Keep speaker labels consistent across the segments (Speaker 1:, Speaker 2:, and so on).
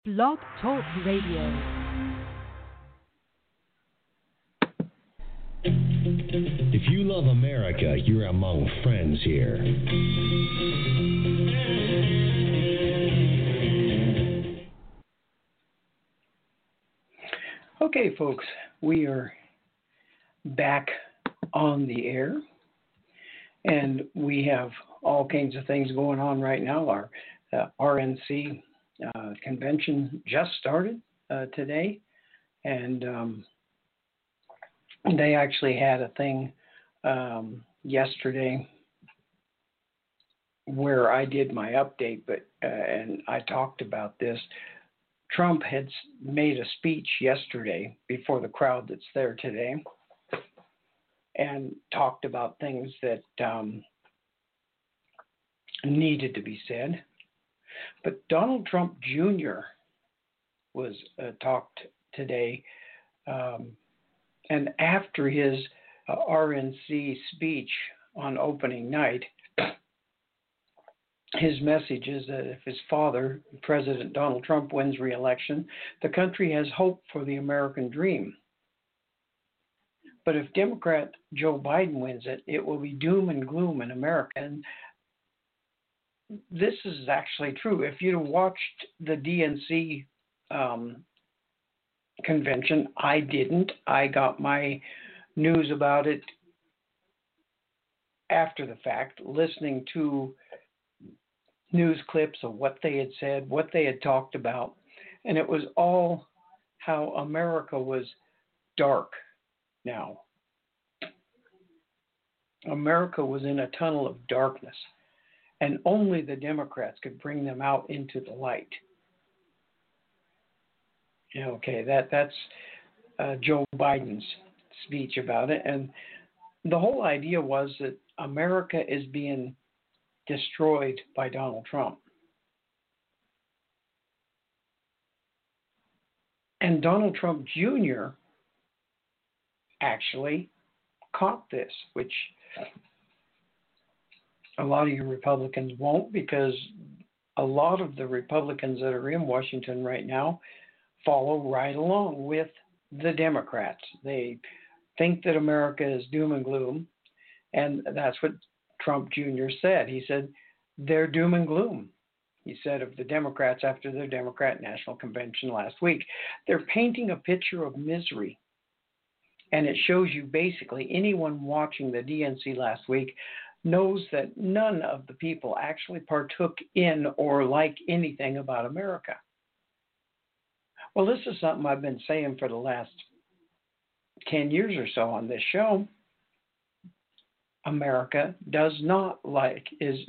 Speaker 1: Blog Talk Radio.
Speaker 2: If you love America, you're among friends here.
Speaker 3: Okay, folks, we are back on the air, and we have all kinds of things going on right now. Our RNC convention just started today, and they actually had a thing yesterday where I did my update, and I talked about this. Trump had made a speech yesterday before the crowd that's there today and talked about things that needed to be said. But Donald Trump Jr. was talked today, and after his RNC speech on opening night, his message is that if his father, President Donald Trump, wins re-election, the country has hope for the American dream. But if Democrat Joe Biden wins it, it will be doom and gloom in America. And this is actually true. If you'd watched the DNC convention, I didn't. I got my news about it after the fact, listening to news clips of what they had said, what they had talked about, and it was all how America was dark now. America was in a tunnel of darkness, and only the Democrats could bring them out into the light. Okay, that's Joe Biden's speech about it, and the whole idea was that America is being destroyed by Donald Trump. And Donald Trump Jr. actually caught this, which a lot of you Republicans won't, because a lot of the Republicans that are in Washington right now follow right along with the Democrats. They think that America is doom and gloom, and that's what Trump Jr. said. He said, they're doom and gloom. He said of the Democrats after their Democrat National Convention last week. They're painting a picture of misery. And it shows you basically anyone watching the DNC last week knows that none of the people actually partook in or like anything about America. Well, this is something I've been saying for the last 10 years or so on this show. America is not liked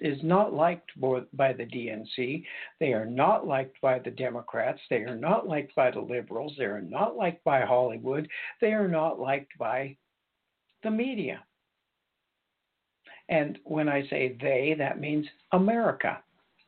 Speaker 3: by the DNC. They are not liked by the Democrats. They are not liked by the liberals. They are not liked by Hollywood. They are not liked by the media. And when I say they, that means America.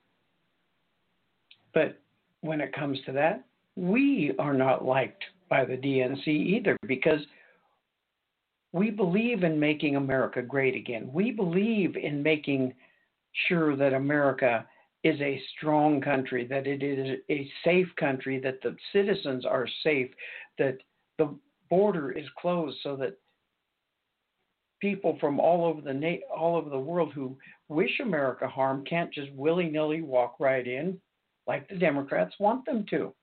Speaker 3: But when it comes to that, we are not liked by the DNC either, because we believe in making America great again. We believe in making sure that America is a strong country, that it is a safe country, that the citizens are safe, that the border is closed so that people from all over the world who wish America harm can't just willy-nilly walk right in like the Democrats want them to.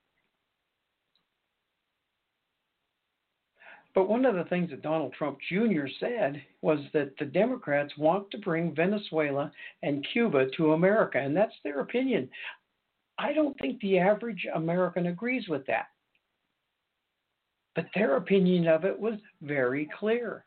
Speaker 3: But one of the things that Donald Trump Jr. said was that the Democrats want to bring Venezuela and Cuba to America, and that's their opinion. I don't think the average American agrees with that. But their opinion of it was very clear.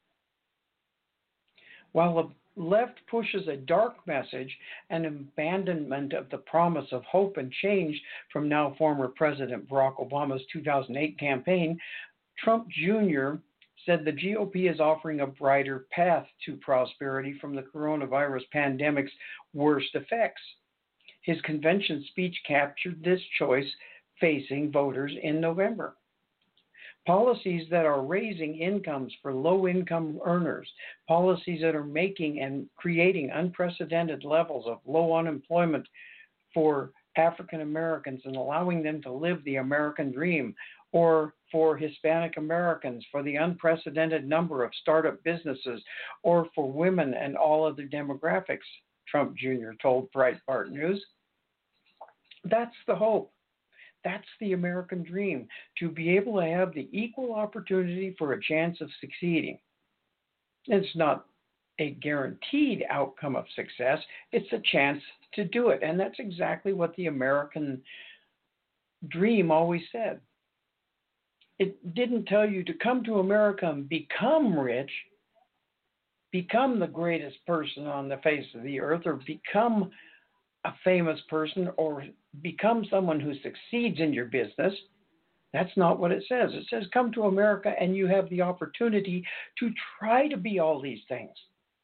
Speaker 3: While the left pushes a dark message and abandonment of the promise of hope and change from now former President Barack Obama's 2008 campaign, Trump Jr. said the GOP is offering a brighter path to prosperity from the coronavirus pandemic's worst effects. His convention speech captured this choice facing voters in November. Policies that are raising incomes for low-income earners, policies that are making and creating unprecedented levels of low unemployment for African Americans and allowing them to live the American dream, or for Hispanic Americans, for the unprecedented number of startup businesses, or for women and all other demographics, Trump Jr. told Breitbart News. That's the hope. That's the American dream, to be able to have the equal opportunity for a chance of succeeding. It's not a guaranteed outcome of success. It's a chance to do it. And that's exactly what the American dream always said. It didn't tell you to come to America and become rich, become the greatest person on the face of the earth, or become a famous person, or become someone who succeeds in your business. That's not what it says. It says come to America and you have the opportunity to try to be all these things.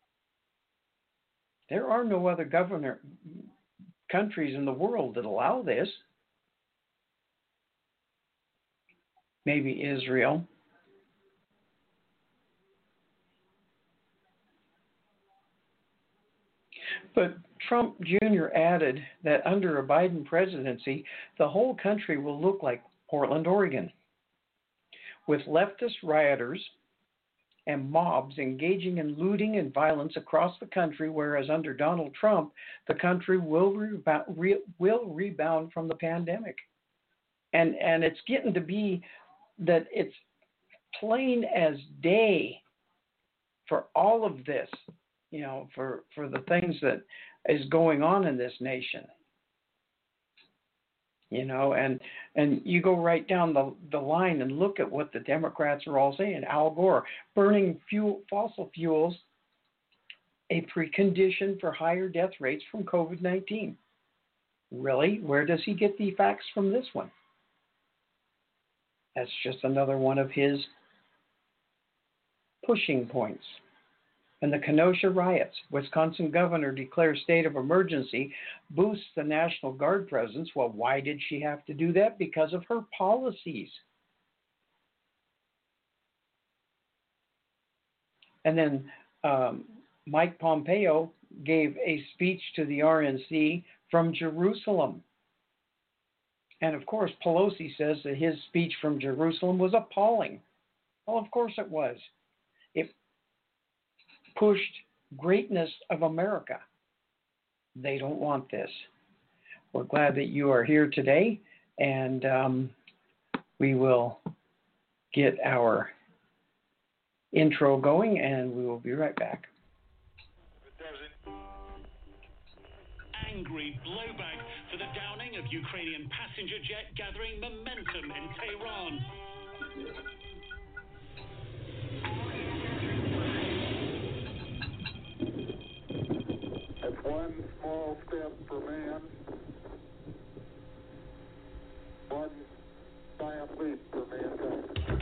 Speaker 3: There are no other countries in the world that allow this. Maybe Israel. But Trump Jr. added that under a Biden presidency, the whole country will look like Portland, Oregon, with leftist rioters and mobs engaging in looting and violence across the country, whereas under Donald Trump, the country will rebound from the pandemic. And it's getting to be that it's plain as day for all of this, for the things that is going on in this nation. And you go right down the line and look at what the Democrats are all saying. Al Gore, burning fossil fuels, a precondition for higher death rates from COVID-19. Really? Where does he get the facts from this one? That's just another one of his pushing points. And the Kenosha riots, Wisconsin governor declares state of emergency, boosts the National Guard presence. Well, why did she have to do that? Because of her policies. And then Mike Pompeo gave a speech to the RNC from Jerusalem. And of course, Pelosi says that his speech from Jerusalem was appalling. Well, of course it was. It pushed greatness of America. They don't want this. We're glad that you are here today, and we will get our intro going, and we will be right back.
Speaker 4: Angry blowback for the downing of Ukrainian passenger jet gathering momentum in Tehran.
Speaker 5: It's one small step for man, one giant leap for mankind.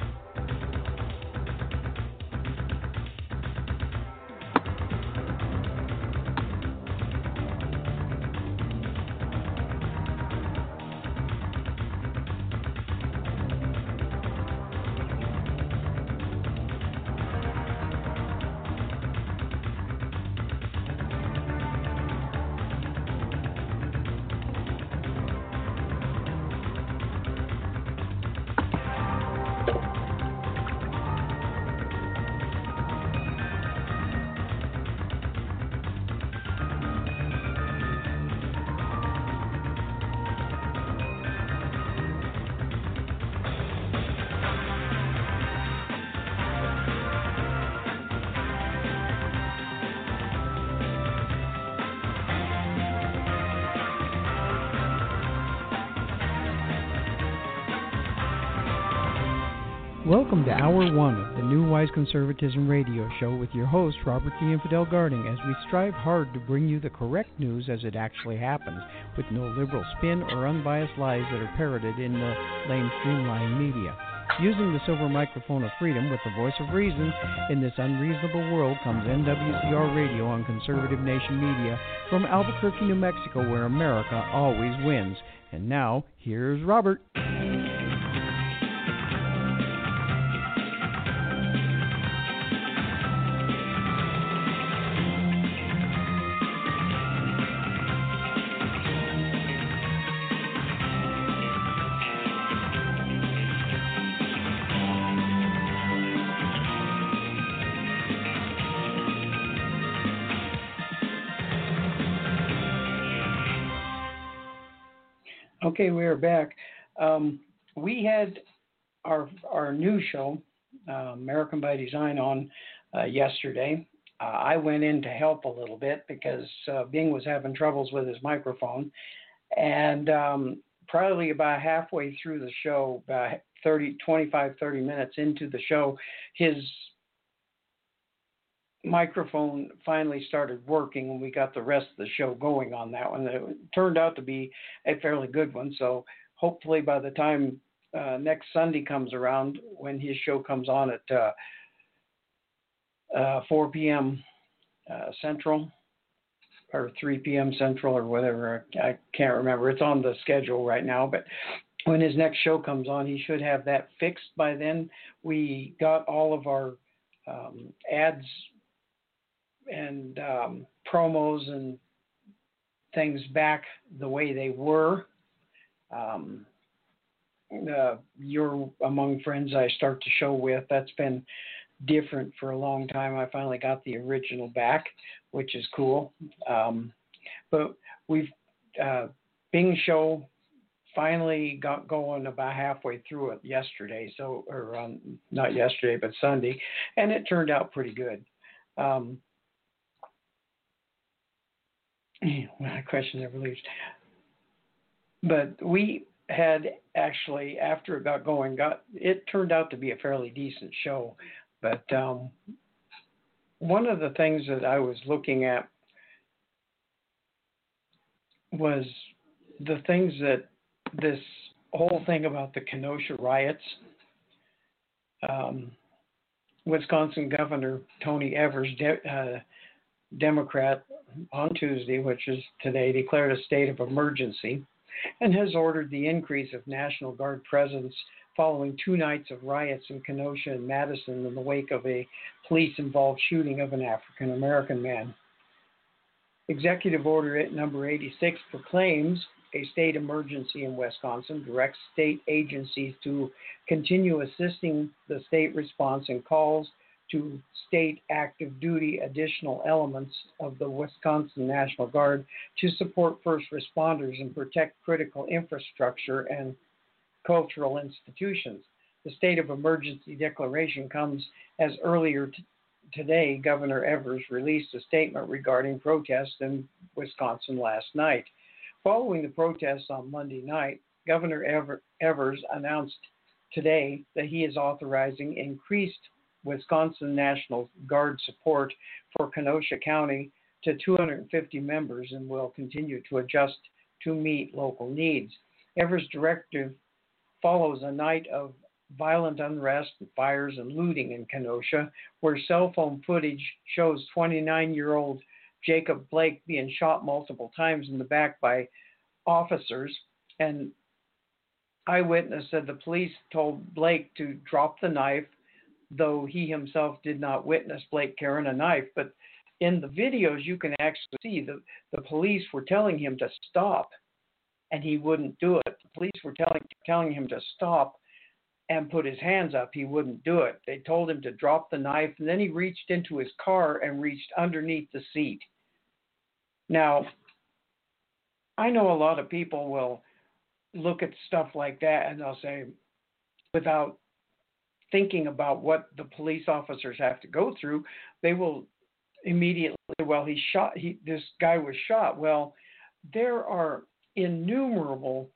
Speaker 6: Welcome to Hour 1 of the New Wise Conservatism radio show with your host, Robert the Infidel Garding, as we strive hard to bring you the correct news as it actually happens, with no liberal spin or unbiased lies that are parroted in the lame streamline media. Using the silver microphone of freedom with the voice of reason in this unreasonable world comes NWCR Radio on Conservative Nation Media from Albuquerque, New Mexico, where America always wins. And now, here's Robert.
Speaker 3: Okay, we are back. We had our new show, American by Design, on yesterday. I went in to help a little bit because Bing was having troubles with his microphone. And probably about halfway through the show, about 30 minutes into the show, his microphone finally started working, and we got the rest of the show going on that one. It turned out to be a fairly good one, so hopefully by the time next Sunday comes around, when his show comes on at 4 p.m. Central, or 3 p.m. Central, or whatever, I can't remember. It's on the schedule right now, but when his next show comes on, he should have that fixed by then. We got all of our ads and promos and things back the way they were. You're Among Friends I start the show with. That's been different for a long time. I finally got the original back, which is cool. But we've Bing show finally got going about halfway through it yesterday. Not yesterday, but Sunday, and it turned out pretty good. My question never leaves. But we had actually, after it got going, it turned out to be a fairly decent show. But one of the things that I was looking at was the things that this whole thing about the Kenosha riots. Wisconsin Governor Tony Evers, Democrat, on Tuesday, which is today, declared a state of emergency and has ordered the increase of National Guard presence following 2 nights of riots in Kenosha and Madison in the wake of a police-involved shooting of an African-American man. Executive Order number 86 proclaims a state emergency in Wisconsin, directs state agencies to continue assisting the state response, and calls to state active duty additional elements of the Wisconsin National Guard to support first responders and protect critical infrastructure and cultural institutions. The state of emergency declaration comes as earlier today, Governor Evers released a statement regarding protests in Wisconsin last night. Following the protests on Monday night, Governor Evers announced today that he is authorizing increased Wisconsin National Guard support for Kenosha County to 250 members and will continue to adjust to meet local needs. Evers' directive follows a night of violent unrest, fires, and looting in Kenosha, where cell phone footage shows 29-year-old Jacob Blake being shot multiple times in the back by officers. And eyewitness said the police told Blake to drop the knife, though he himself did not witness Blake carrying a knife. But in the videos, you can actually see the police were telling him to stop, and he wouldn't do it. The police were telling him to stop and put his hands up. He wouldn't do it. They told him to drop the knife, and then he reached into his car and reached underneath the seat. Now, I know a lot of people will look at stuff like that and they'll say, without thinking about what the police officers have to go through, they will immediately say, well, this guy was shot. Well, there are innumerable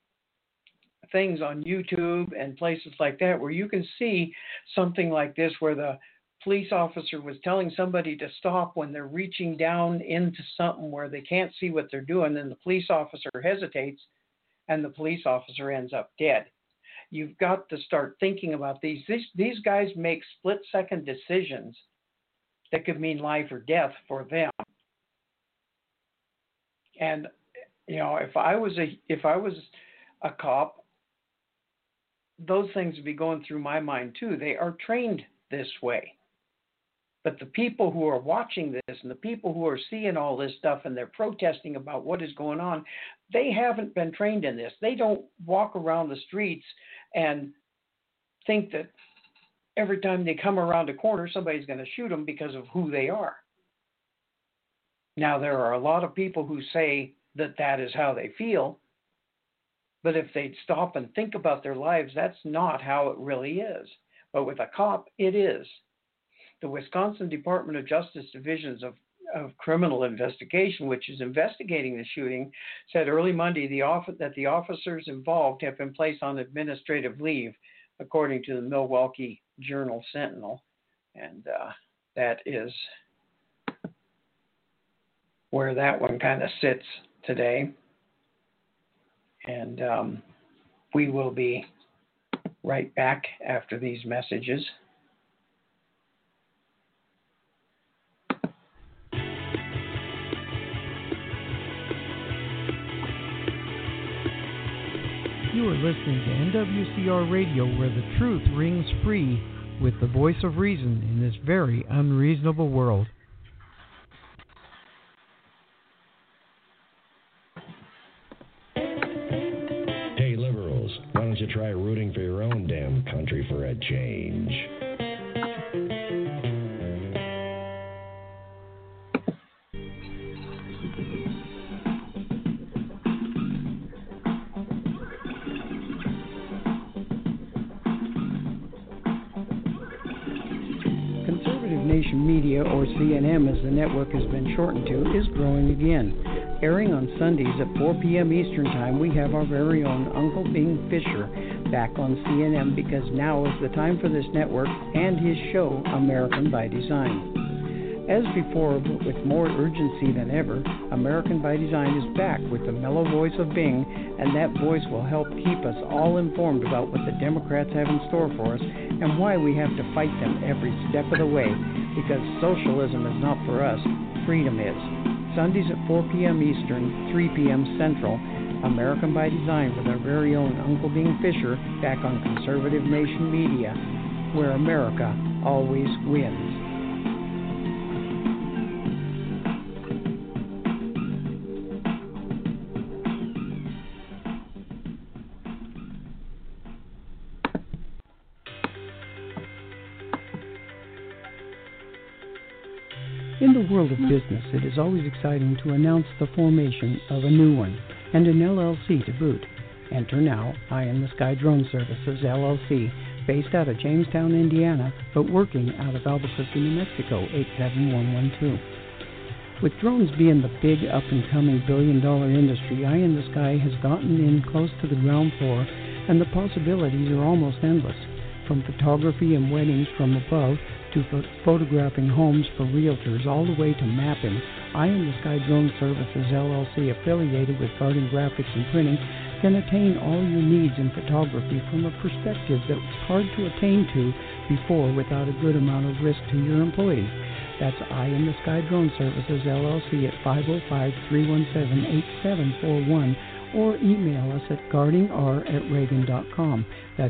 Speaker 3: things on YouTube and places like that where you can see something like this, where the police officer was telling somebody to stop when they're reaching down into something where they can't see what they're doing, and the police officer hesitates and the police officer ends up dead. You've got to start thinking about these. These guys make split-second decisions that could mean life or death for them. And you know, if I was a cop, those things would be going through my mind too. They are trained this way. But the people who are watching this and the people who are seeing all this stuff and they're protesting about what is going on, they haven't been trained in this. They don't walk around the streets and think that every time they come around a corner, somebody's going to shoot them because of who they are. Now, there are a lot of people who say that that is how they feel, But if they'd stop and think about their lives, that's not how it really is. But with a cop, it is. The Wisconsin Department of Justice Divisions of Criminal Investigation, which is investigating the shooting, said early Monday that the officers involved have been placed on administrative leave, according to the Milwaukee Journal-Sentinel. And that is where that one kind of sits today. And we will be right back after these messages.
Speaker 6: You are listening to NWCR Radio, where the truth rings free with the voice of reason in this very unreasonable world.
Speaker 2: Hey, liberals, why don't you try rooting for your own damn country for a change?
Speaker 6: Nation Media, or CNM as the network has been shortened to, is growing again. Airing on Sundays at 4 p.m. Eastern Time, we have our very own Uncle Bing Fisher back on CNM, because now is the time for this network and his show, American by Design. As before, but with more urgency than ever, American by Design is back with the mellow voice of Bing, and that voice will help keep us all informed about what the Democrats have in store for us and why we have to fight them every step of the way, because socialism is not for us, freedom is. Sundays at 4 p.m. Eastern, 3 p.m. Central, American by Design with our very own Uncle Bing Fisher back on Conservative Nation Media, where America always wins. In the world of business, it is always exciting to announce the formation of a new one, and an LLC to boot. Enter now Eye in the Sky Drone Services, LLC, based out of Jamestown, Indiana, but working out of Albuquerque, New Mexico, 87112. With drones being the big up-and-coming billion-dollar industry, Eye in the Sky has gotten in close to the ground floor, and the possibilities are almost endless. From photography and weddings from above to photographing homes for realtors, all the way to mapping, Eye in the Sky Drone Services, LLC, affiliated with Garden Graphics and Printing, can attain all your needs in photography from a perspective that was hard to attain to before without a good amount of risk to your employees. That's Eye in the Sky Drone Services, LLC, at 505-317-8741, or email us at gardingr@reagan.com. That's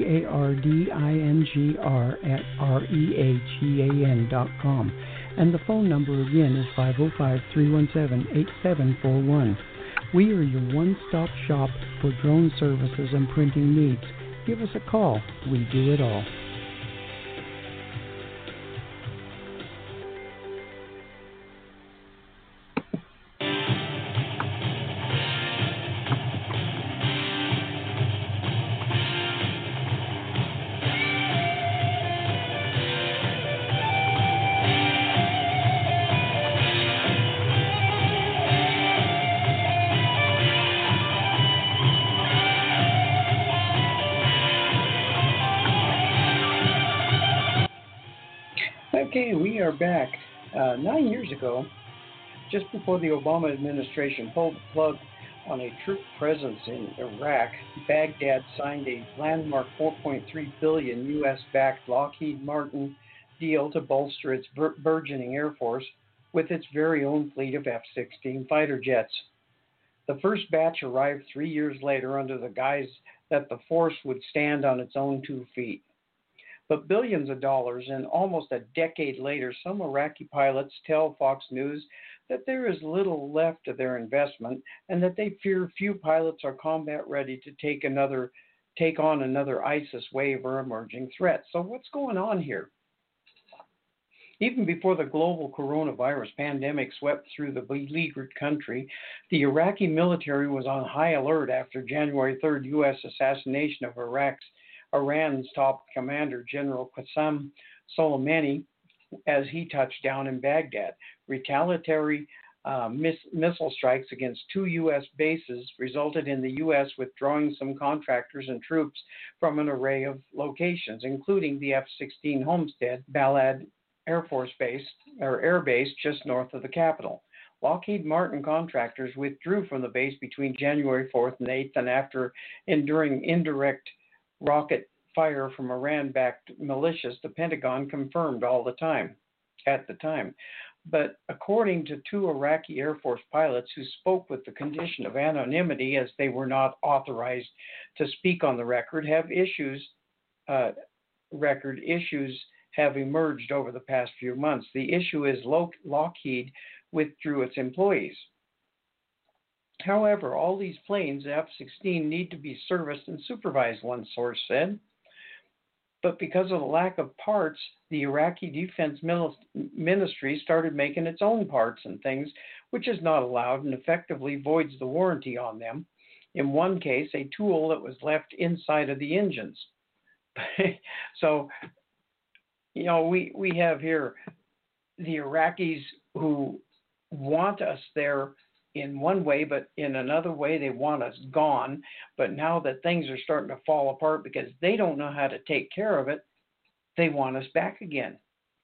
Speaker 6: GARDINGR@REAGAN.com. And the phone number again is 505-317-8741. We are your one-stop shop for drone services and printing needs. Give us a call. We do it all. Okay, we are back. 9 years ago, just before the Obama administration pulled the plug on a troop presence in Iraq, Baghdad signed a landmark $4.3 billion U.S.-backed Lockheed Martin deal to bolster its burgeoning Air Force with its very own fleet of F-16 fighter jets. The first batch arrived 3 years later under the guise that the force would stand on its own 2 feet. But billions of dollars, and almost a decade later, some Iraqi pilots tell Fox News that there is little left of their investment and that they fear few pilots are combat ready to take on another ISIS wave or emerging threat. So what's going on here?
Speaker 3: Even before the global coronavirus pandemic swept through the beleaguered country, the Iraqi military was on high alert after January 3rd U.S. assassination of Iran's top commander, General Qasem Soleimani, as he touched down in Baghdad. Retaliatory missile strikes against 2 U.S. bases resulted in the U.S. withdrawing some contractors and troops from an array of locations, including the F-16 Homestead Balad Air Force Base, or Air Base, just north of the capital. Lockheed Martin contractors withdrew from the base between January 4th and 8th, and after enduring indirect rocket fire from Iran-backed militias, the Pentagon confirmed at the time. But according to 2 Iraqi Air Force pilots who spoke with the condition of anonymity, as they were not authorized to speak on the record, issues have emerged over the past few months. The issue is Lockheed withdrew its employees. However, all these planes, F-16, need to be serviced and supervised, one source said. But because of the lack of parts, the Iraqi Defense Ministry started making its own parts and things, which is not allowed and effectively voids the warranty on them. In one case, a tool that was left inside of the engines. So, we have here the Iraqis who want us there in one way, but in another way they want us gone. But now that things are starting to fall apart because they don't know how to take care of it, they want us back again.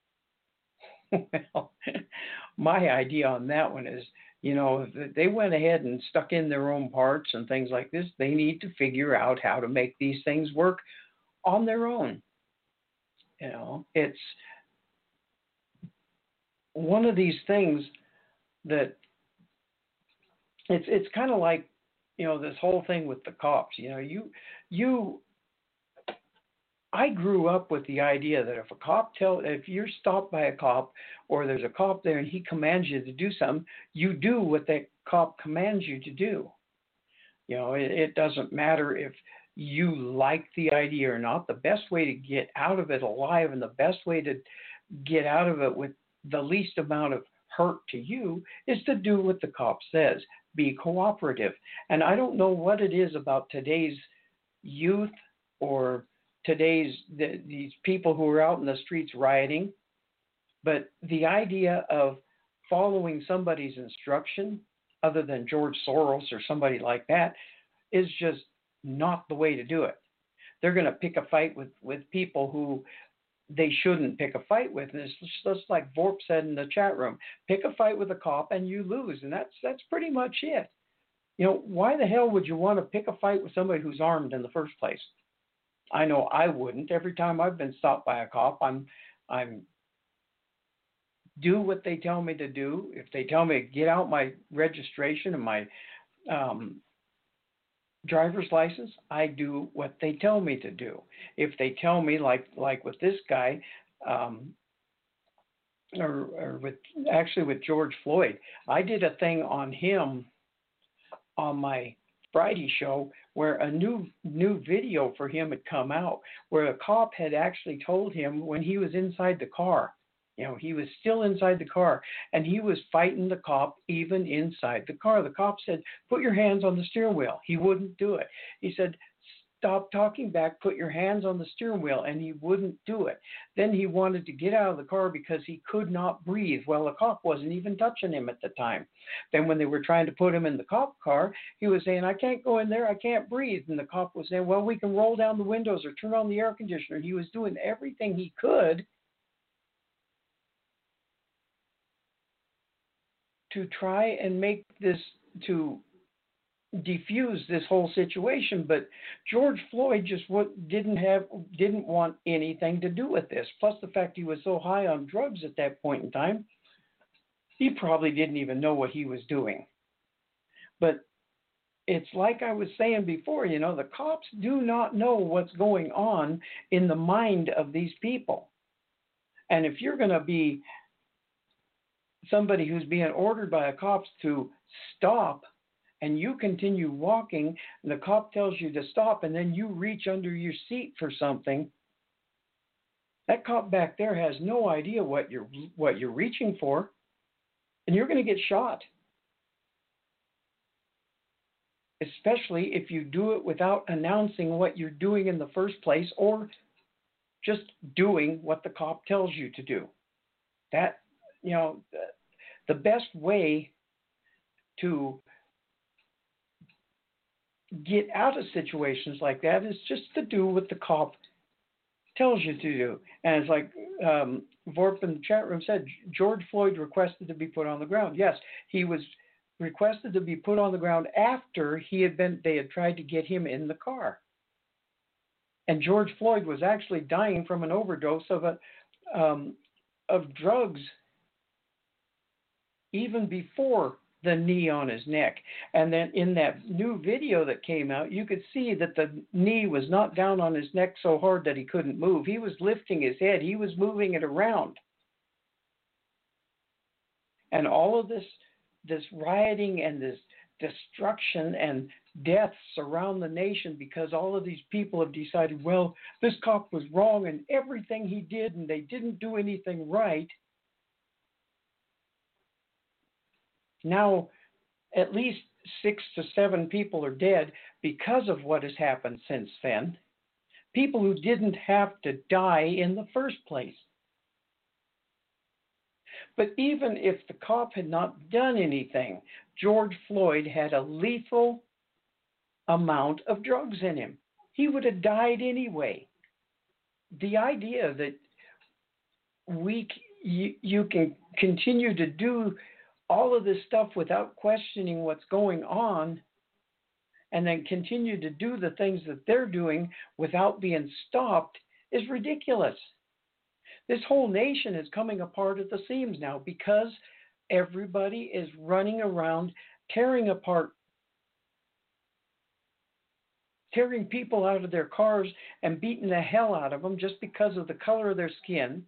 Speaker 3: Well, my idea on that one is, if they went ahead and stuck in their own parts and things like this, they need to figure out how to make these things work on their own. It's one of these things that it's kind of like, this whole thing with the cops. I grew up with the idea that if you're stopped by a cop or there's a cop there and he commands you to do something, you do what that cop commands you to do. It doesn't matter if you like the idea or not. The best way to get out of it alive and the best way to get out of it with the least amount of hurt to you is to do what the cop says. Be cooperative. And I don't know what it is about today's youth or these people who are out in the streets rioting, but the idea of following somebody's instruction other than George Soros or somebody like that is just not the way to do it. They're going to pick a fight with people who they shouldn't pick a fight with. And it's just like Vorp said in the chat room, pick a fight with a cop and you lose. And that's pretty much it. Why the hell would you want to pick a fight with somebody who's armed in the first place? I know I wouldn't. Every time I've been stopped by a cop, I'm do what they tell me to do. If they tell me to get out my registration and my driver's license, I do what they tell me to do. If they tell me, like with this guy, or with George Floyd, I did a thing on him on my Friday show where a new video for him had come out where a cop had actually told him when he was inside the car. He was still inside the car, and he was fighting the cop even inside the car. The cop said, put your hands on the steering wheel. He wouldn't do it. He said, stop talking back, put your hands on the steering wheel, and he wouldn't do it. Then he wanted to get out of the car because he could not breathe. Well, the cop wasn't even touching him at the time. Then when they were trying to put him in the cop car, he was saying, I can't go in there, I can't breathe. And the cop was saying, well, we can roll down the windows or turn on the air conditioner. He was doing everything he could to try and make this, to defuse this whole situation. But George Floyd just didn't want anything to do with this. Plus the fact he was so high on drugs at that point in time, he probably didn't even know what he was doing. But it's like I was saying before, the cops do not know what's going on in the mind of these people. And if you're going to be somebody who's being ordered by a cop to stop and you continue walking and the cop tells you to stop and then you reach under your seat for something, That cop back there has no idea what you're reaching for, and you're going to get shot. Especially if you do it without announcing what you're doing in the first place, or just doing what the cop tells you to do. That, the best way to get out of situations like that is just to do what the cop tells you to do. And it's like Vorp in the chat room said, George Floyd requested to be put on the ground. Yes, he was requested to be put on the ground after they had tried to get him in the car. And George Floyd was actually dying from an overdose of drugs even before the knee on his neck. And then in that new video that came out, you could see that the knee was not down on his neck so hard that he couldn't move. He was lifting his head. He was moving it around. And all of this rioting and this destruction and deaths around the nation because all of these people have decided, well, this cop was wrong and everything he did and they didn't do anything right. Now, at least 6 to 7 people are dead because of what has happened since then. People who didn't have to die in the first place. But even if the cop had not done anything, George Floyd had a lethal amount of drugs in him. He would have died anyway. The idea that you can continue to do all of this stuff without questioning what's going on and then continue to do the things that they're doing without being stopped is ridiculous. This whole nation is coming apart at the seams now because everybody is running around tearing people out of their cars and beating the hell out of them just because of the color of their skin.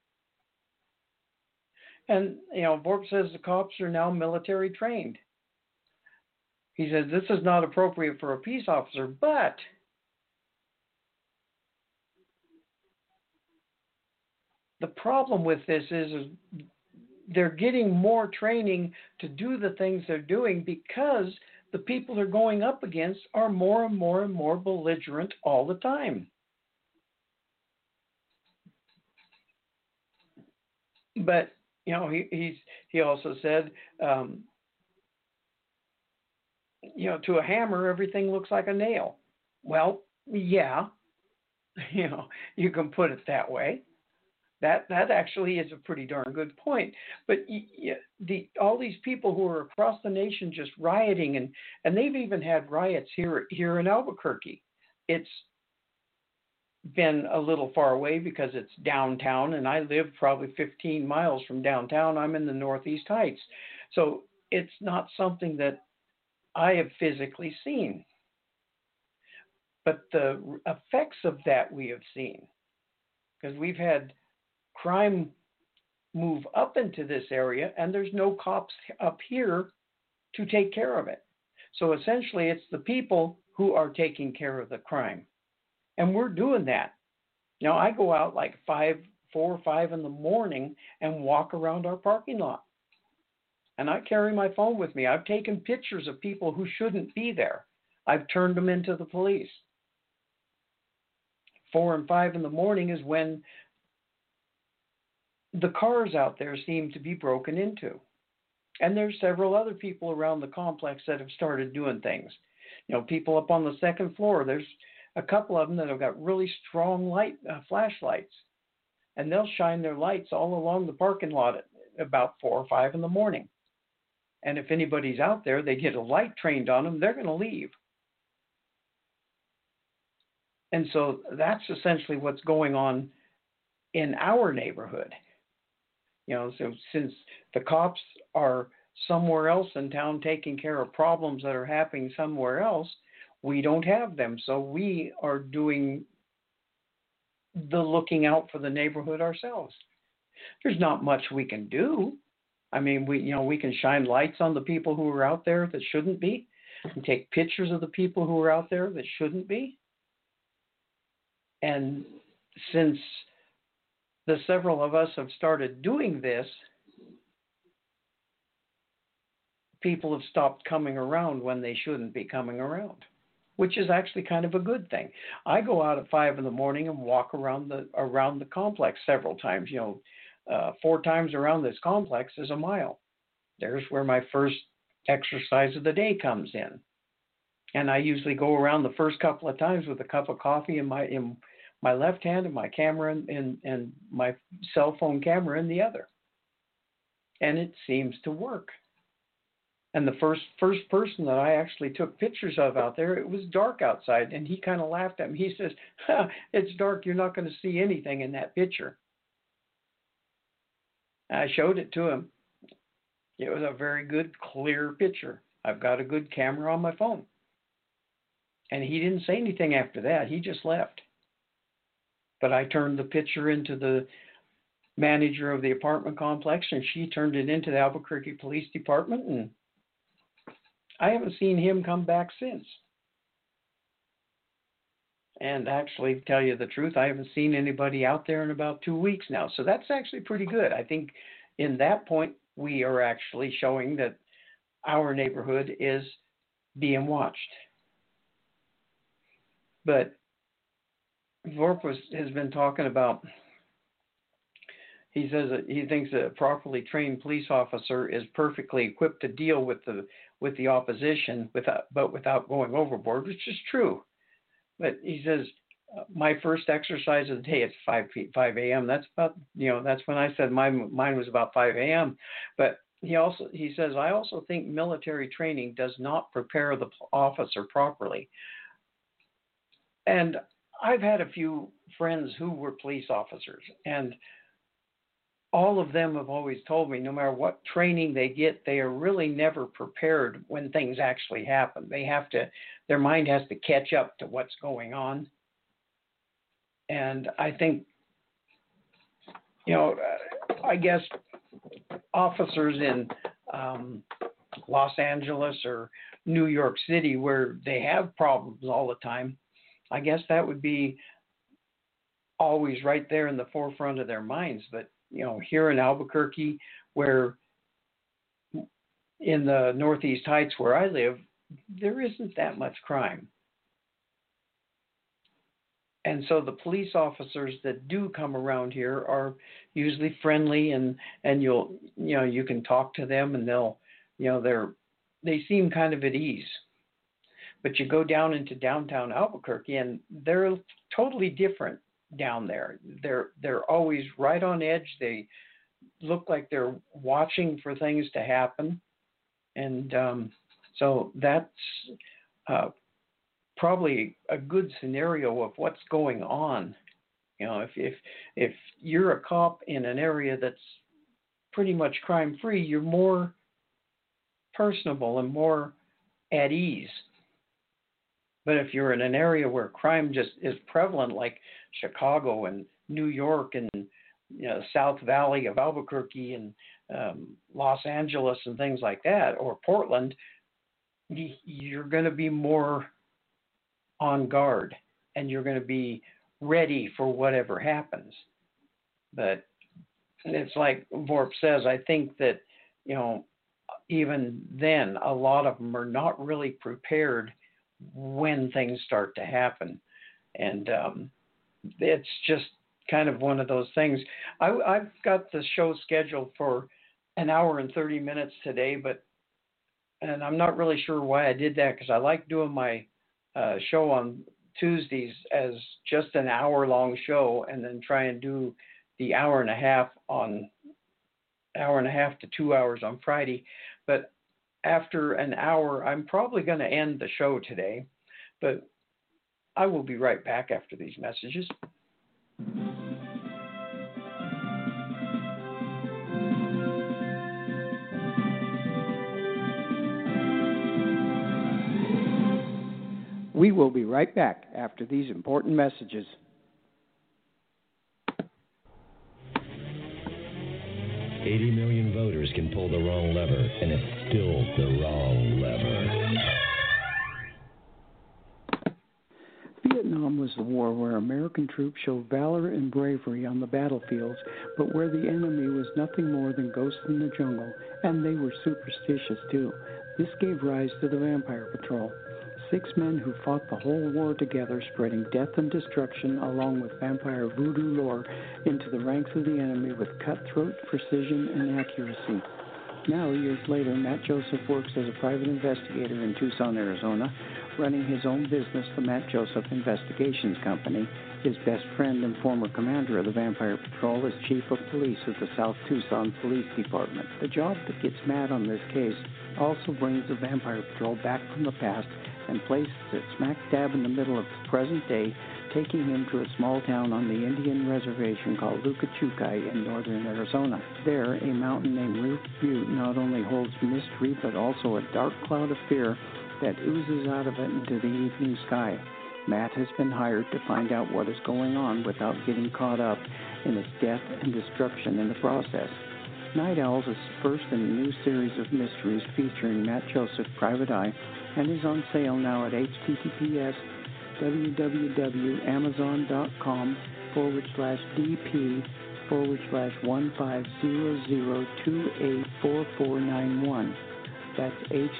Speaker 3: And, Vorp says the cops are now military trained. He says this is not appropriate for a peace officer, but the problem with this is they're getting more training to do the things they're doing because the people they're going up against are more and more and more belligerent all the time. But, he also said, to a hammer, everything looks like a nail. Well, yeah, you can put it that way. That actually is a pretty darn good point. But all these people who are across the nation just rioting, and they've even had riots here in Albuquerque. It's been a little far away because it's downtown, and I live probably 15 miles from downtown. I'm in the Northeast Heights. So it's not something that I have physically seen. But the effects of that we have seen, because we've had crime move up into this area, and there's no cops up here to take care of it. So essentially, it's the people who are taking care of the crime. And we're doing that. Now, I go out like 4 or 5 in the morning and walk around our parking lot. And I carry my phone with me. I've taken pictures of people who shouldn't be there. I've turned them into the police. 4 and 5 in the morning is when the cars out there seem to be broken into. And there's several other people around the complex that have started doing things. People up on the second floor, there's a couple of them that have got really strong flashlights. And they'll shine their lights all along the parking lot at about 4 or 5 in the morning. And if anybody's out there, they get a light trained on them, they're going to leave. And so that's essentially what's going on in our neighborhood. So since the cops are somewhere else in town taking care of problems that are happening somewhere else, we don't have them. So we are doing the looking out for the neighborhood ourselves. There's not much we can do. I mean, we can shine lights on the people who are out there that shouldn't be, and take pictures of the people who are out there that shouldn't be. And since the several of us have started doing this, people have stopped coming around when they shouldn't be coming around, which is actually kind of a good thing. I go out at 5 in the morning and walk around the complex several times. 4 times around this complex is a mile. There's where my first exercise of the day comes in. And I usually go around the first couple of times with a cup of coffee in my left hand and my camera and my cell phone camera in the other. And it seems to work. And the first person that I actually took pictures of out there, it was dark outside, and he kind of laughed at me. He says, "It's dark. You're not going to see anything in that picture." I showed it to him. It was a very good, clear picture. I've got a good camera on my phone. And he didn't say anything after that. He just left. But I turned the picture into the manager of the apartment complex, and she turned it into the Albuquerque Police Department, and I haven't seen him come back since. And actually, to tell you the truth, I haven't seen anybody out there in about 2 weeks now. So that's actually pretty good. I think in that point, we are actually showing that our neighborhood is being watched. But Vorp has been talking about, he says that he thinks that a properly trained police officer is perfectly equipped to deal with the opposition but without going overboard, which is true. But he says, my first exercise of the day, it's 5 a.m. That's about, that's when I said mine was about 5 a.m. But he says, I also think military training does not prepare the officer properly. And I've had a few friends who were police officers, and all of them have always told me no matter what training they get, they are really never prepared when things actually happen. Their mind has to catch up to what's going on. And I think, I guess officers in Los Angeles or New York City where they have problems all the time, I guess that would be always right there in the forefront of their minds. But, here in Albuquerque, where in the Northeast Heights where I live, there isn't that much crime. And so the police officers that do come around here are usually friendly, and you can talk to them, and they seem kind of at ease. But you go down into downtown Albuquerque, and they're totally different down there. They're always right on edge. They look like they're watching for things to happen, and so that's probably a good scenario of what's going on. If you're a cop in an area that's pretty much crime-free, you're more personable and more at ease. But if you're in an area where crime just is prevalent, like Chicago and New York and South Valley of Albuquerque and Los Angeles and things like that, or Portland, you're going to be more on guard, and you're going to be ready for whatever happens. But it's like Vorp says, I think that, even then, a lot of them are not really prepared when things start to happen. And it's just kind of one of those things. I've got the show scheduled for an hour and 30 minutes today, and I'm not really sure why I did that, because I like doing my show on Tuesdays as just an hour-long show, and then try and do the hour and a half to 2 hours on Friday. But after an hour, I'm probably going to end the show today, but I will be right back after these messages.
Speaker 6: We will be right back after these important messages.
Speaker 2: $80 million voters can pull the wrong lever, and it's still the wrong lever.
Speaker 6: Vietnam was was the war where American troops showed valor and bravery on the battlefields, but where the enemy was nothing more than ghosts in the jungle, and they were superstitious too. This gave rise to the Vampire Patrol. 6 men who fought the whole war together, spreading death and destruction along with vampire voodoo lore into the ranks of the enemy with cutthroat precision and accuracy. Now, years later, Matt Joseph works as a private investigator in Tucson, Arizona, running his own business, the Matt Joseph Investigations Company. His best friend and former commander of the Vampire Patrol is Chief of Police of the South Tucson Police Department. The job that gets Matt on this case also brings the Vampire Patrol back from the past and places it smack dab in the middle of the present day, taking him to a small town on the Indian reservation called Lucachucay in northern Arizona. There, a mountain named Ruth Butte not only holds mystery but also a dark cloud of fear that oozes out of it into the evening sky. Matt has been hired to find out what is going on without getting caught up in its death and destruction in the process. Night Owls is the first in a new series of mysteries featuring Matt Joseph, Private Eye, and is on sale now at https://dp/1500284491. That's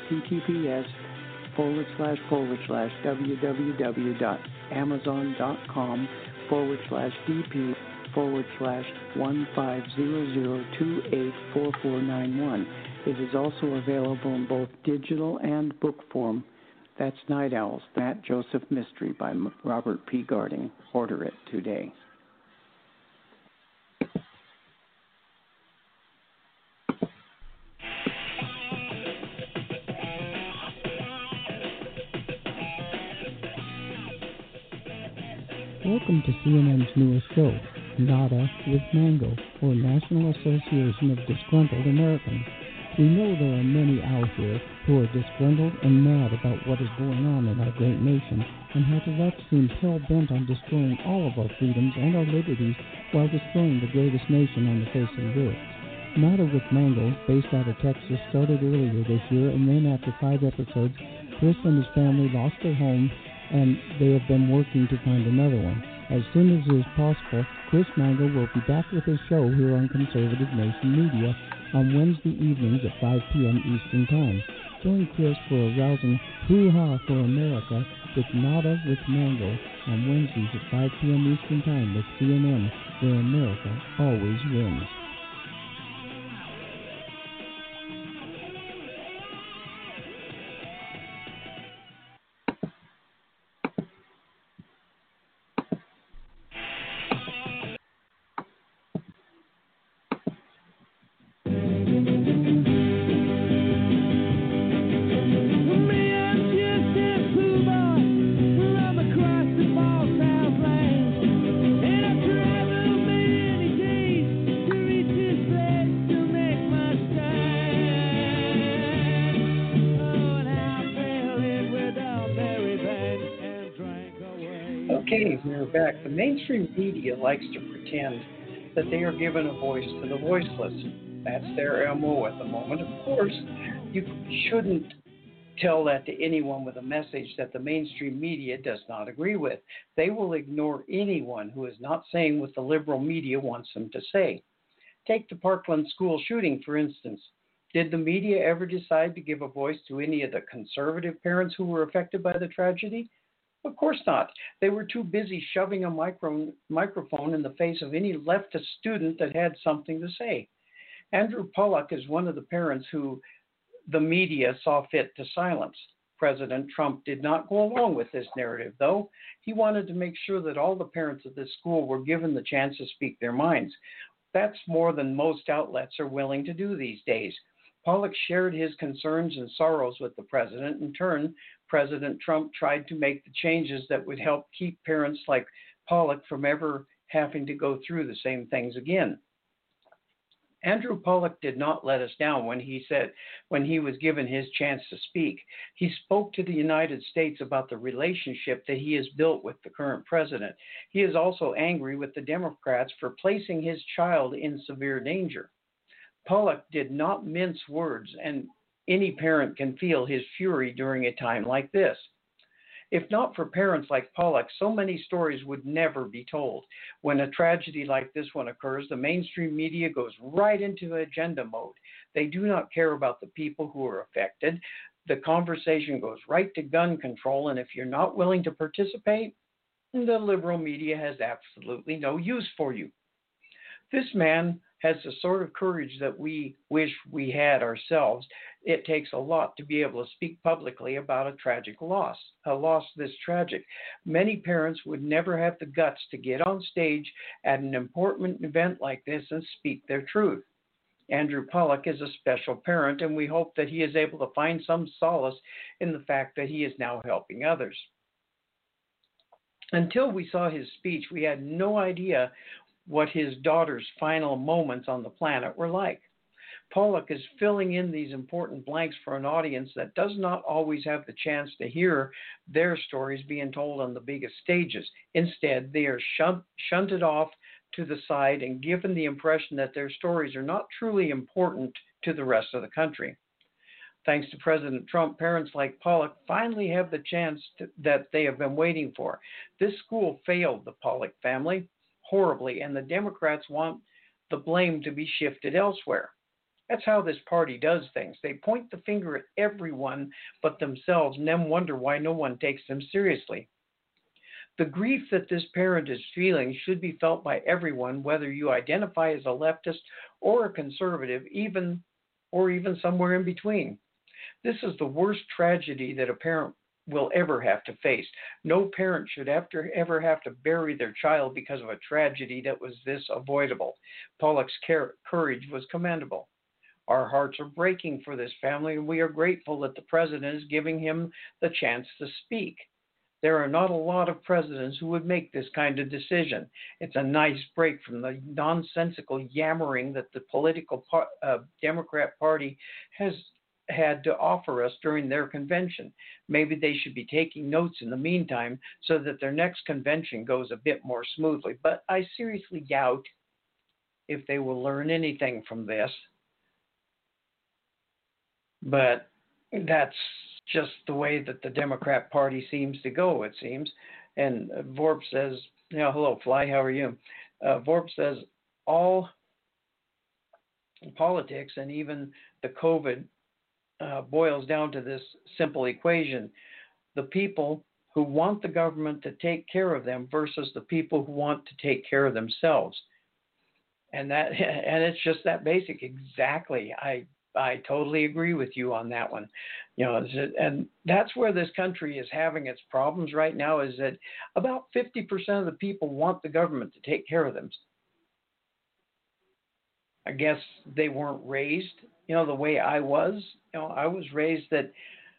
Speaker 6: https://www.amazon.com/dp/1500284491. It is also available in both digital and book form. That's Night Owls, the Matt Joseph Mystery by Robert P. Garding. Order it today.
Speaker 7: Welcome to CNN's newest show, NADA with Mango, or National Association of Disgruntled Americans. We know there are many out here who are disgruntled and mad about what is going on in our great nation, and how the left seems hell-bent on destroying all of our freedoms and our liberties while destroying the greatest nation on the face of the earth. NADA with Mango, based out of Texas, started earlier this year, and then after 5 episodes, Chris and his family lost their home, and they have been working to find another one. As soon as it is possible, Chris Mango will be back with his show here on Conservative Nation Media on Wednesday evenings at 5 p.m. Eastern Time. Join Chris for a rousing hoo-ha for America with NADA with Mango on Wednesdays at 5 p.m. Eastern Time with CNN, where America always wins.
Speaker 3: Okay, we're back. The mainstream media likes to pretend that they are giving a voice to the voiceless. That's their MO at the moment. Of course, you shouldn't tell that to anyone with a message that the mainstream media does not agree with. They will ignore anyone who is not saying what the liberal media wants them to say. Take the Parkland school shooting, for instance. Did the media ever decide to give a voice to any of the conservative parents who were affected by the tragedy? Of course not. They were too busy shoving a microphone in the face of any leftist student that had something to say. Andrew Pollock is one of the parents who the media saw fit to silence. President Trump did not go along with this narrative, though. He wanted to make sure that all the parents of this school were given the chance to speak their minds. That's more than most outlets are willing to do these days. Pollock shared his concerns and sorrows with the president. In turn, President Trump tried to make the changes that would help keep parents like Pollock from ever having to go through the same things again. Andrew Pollock did not let us down when he was given his chance to speak. He spoke to the United States about the relationship that he has built with the current president. He is also angry with the Democrats for placing his child in severe danger. Pollock did not mince words, and any parent can feel his fury during a time like this. If not for parents like Pollock, so many stories would never be told. When a tragedy like this one occurs, the mainstream media goes right into agenda mode. They do not care about the people who are affected. The conversation goes right to gun control, and if you're not willing to participate, the liberal media has absolutely no use for you. This man has the sort of courage that we wish we had ourselves. It takes a lot to be able to speak publicly about a tragic loss, a loss this tragic. Many parents would never have the guts to get on stage at an important event like this and speak their truth. Andrew Pollock is a special parent, and we hope that he is able to find some solace in the fact that he is now helping others. Until we saw his speech, we had no idea what his daughter's final moments on the planet were like. Pollock is filling in these important blanks for an audience that does not always have the chance to hear their stories being told on the biggest stages. Instead, they are shunted off to the side and given the impression that their stories are not truly important to the rest of the country. Thanks to President Trump, parents like Pollock finally have the chance that they have been waiting for. This school failed the Pollock family horribly, and the Democrats want the blame to be shifted elsewhere. That's how this party does things. They point the finger at everyone but themselves and then wonder why no one takes them seriously. The grief that this parent is feeling should be felt by everyone, whether you identify as a leftist or a conservative, even somewhere in between. This is the worst tragedy that a parent will ever have to face. No parent should ever have to bury their child because of a tragedy that was this avoidable. Pollock's courage was commendable. Our hearts are breaking for this family, and we are grateful that the president is giving him the chance to speak. There are not a lot of presidents who would make this kind of decision. It's a nice break from the nonsensical yammering that the political Democrat Party has had to offer us during their convention. Maybe they should be taking notes in the meantime so that their next convention goes a bit more smoothly. But I seriously doubt if they will learn anything from this. But that's just the way that the Democrat Party seems to go, it seems. And Vorp says, hello, Fly, how are you? Vorp says, all politics and even the COVID boils down to this simple equation. The people who want the government to take care of them versus the people who want to take care of themselves. And it's just that basic. Exactly. I totally agree with you on that one. And that's where this country is having its problems right now, is that about 50% of the people want the government to take care of them. I guess they weren't raised, the way I was. I was raised that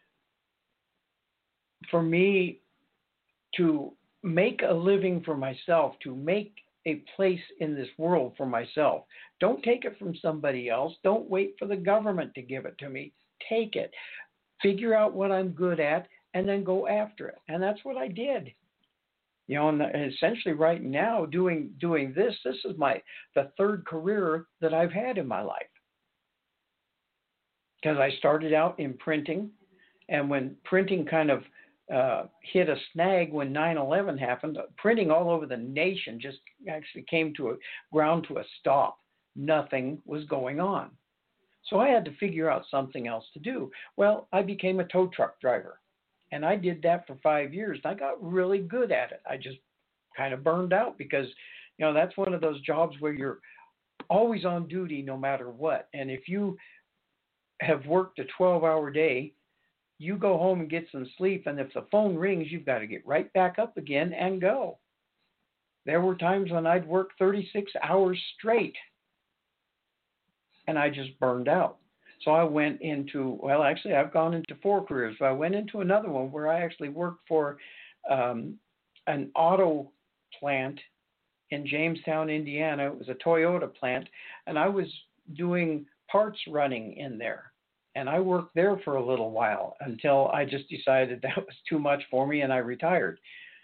Speaker 3: for me to make a living for myself, to make a place in this world for myself. Don't take it from somebody else. Don't wait for the government to give it to me. Take it. Figure out what I'm good at and then go after it. And that's what I did. And essentially right now doing this is the third career that I've had in my life. Because I started out in printing, and when printing kind of hit a snag when 9/11 happened, printing all over the nation just actually came to a ground to a stop. Nothing was going on. So I had to figure out something else to do. Well, I became a tow truck driver, and I did that for 5 years. And I got really good at it. I just kind of burned out because, that's one of those jobs where you're always on duty no matter what. And if you have worked a 12-hour day, you go home and get some sleep, and if the phone rings, you've got to get right back up again and go. There were times when I'd work 36 hours straight, and I just burned out. So I went into, I've gone into 4 careers, but I went into another one where I actually worked for an auto plant in Jamestown, Indiana. It was a Toyota plant, and I was doing parts running in there. And I worked there for a little while until I just decided that was too much for me and I retired.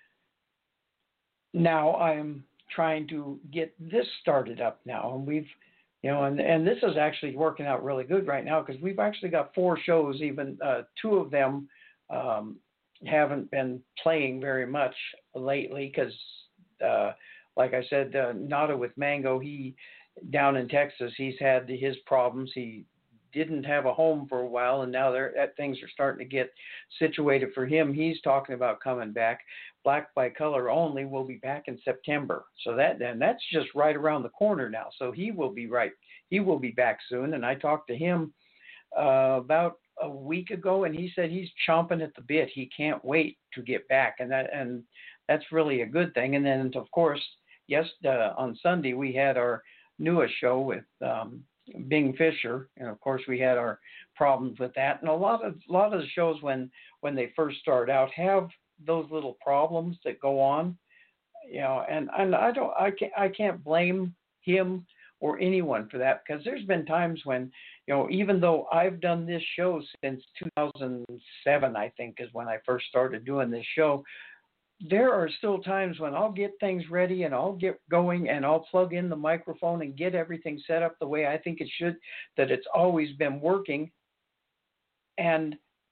Speaker 3: Now I'm trying to get this started up now. And we've, and this is actually working out really good right now because we've actually got 4 shows, even 2 of them haven't been playing very much lately because, like I said, Nada with Mango, he down in Texas, he's had his problems. He didn't have a home for a while, and now things are starting to get situated for him. He's talking about coming back. Black by Color Only will be back in September, so that's just right around the corner now. So he will be back soon. And I talked to him about a week ago, and he said he's chomping at the bit. He can't wait to get back, and that's really a good thing. And then, of course, on Sunday we had our newest show with Bing Fisher, and of course we had our problems with that. And a lot of the shows when they first start out have those little problems that go on, and I can't blame him or anyone for that, because there's been times when, even though I've done this show since 2007, I think is when I first started doing this show, there are still times when I'll get things ready and I'll get going and I'll plug in the microphone and get everything set up the way I think it should, that it's always been working. And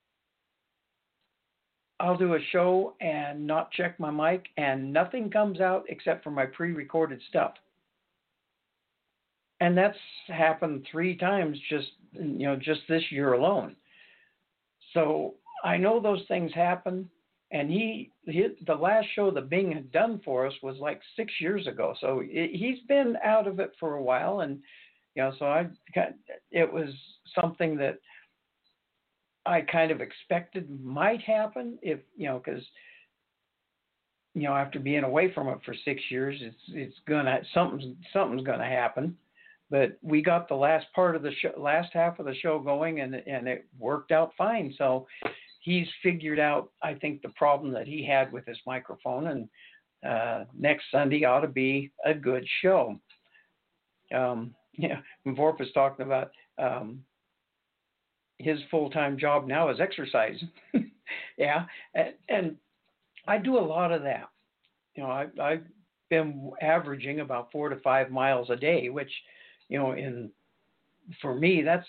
Speaker 3: I'll do a show and not check my mic, and nothing comes out except for my pre-recorded stuff. And that's happened 3 times just this year alone. So I know those things happen. And the last show that Bing had done for us was like 6 years ago. So he's been out of it for a while. And, so it was something that I kind of expected might happen if, because, after being away from it for 6 years, something's going to happen. But we got the last half of the show going, and it worked out fine. So he's figured out, I think, the problem that he had with his microphone, and next Sunday ought to be a good show. Vorp was talking about his full-time job now is exercise. Yeah, and I do a lot of that. I've been averaging about 4 to 5 miles a day, which, for me, that's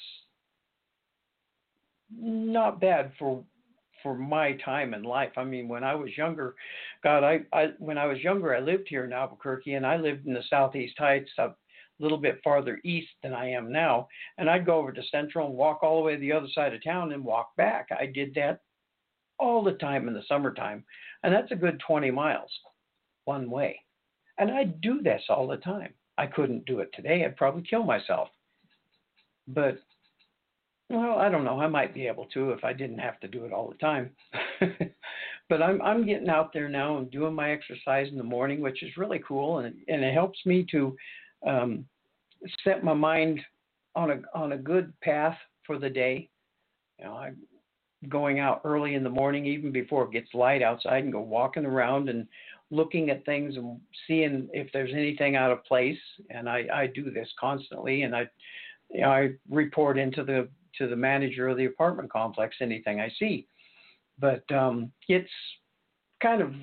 Speaker 3: not bad for my time in life. I mean, when I was younger, when I was younger, I lived here in Albuquerque, and I lived in the Southeast Heights, a little bit farther east than I am now. And I'd go over to Central and walk all the way to the other side of town and walk back. I did that all the time in the summertime, and that's a good 20 miles one way. And I do this all the time. I couldn't do it today. I'd probably kill myself. But, well, I don't know. I might be able to if I didn't have to do it all the time. But I'm getting out there now and doing my exercise in the morning, which is really cool, and it helps me to set my mind on a good path for the day. I'm going out early in the morning, even before it gets light outside, and go walking around and looking at things and seeing if there's anything out of place. And I do this constantly, and I report into the manager of the apartment complex anything I see. But it's kind of,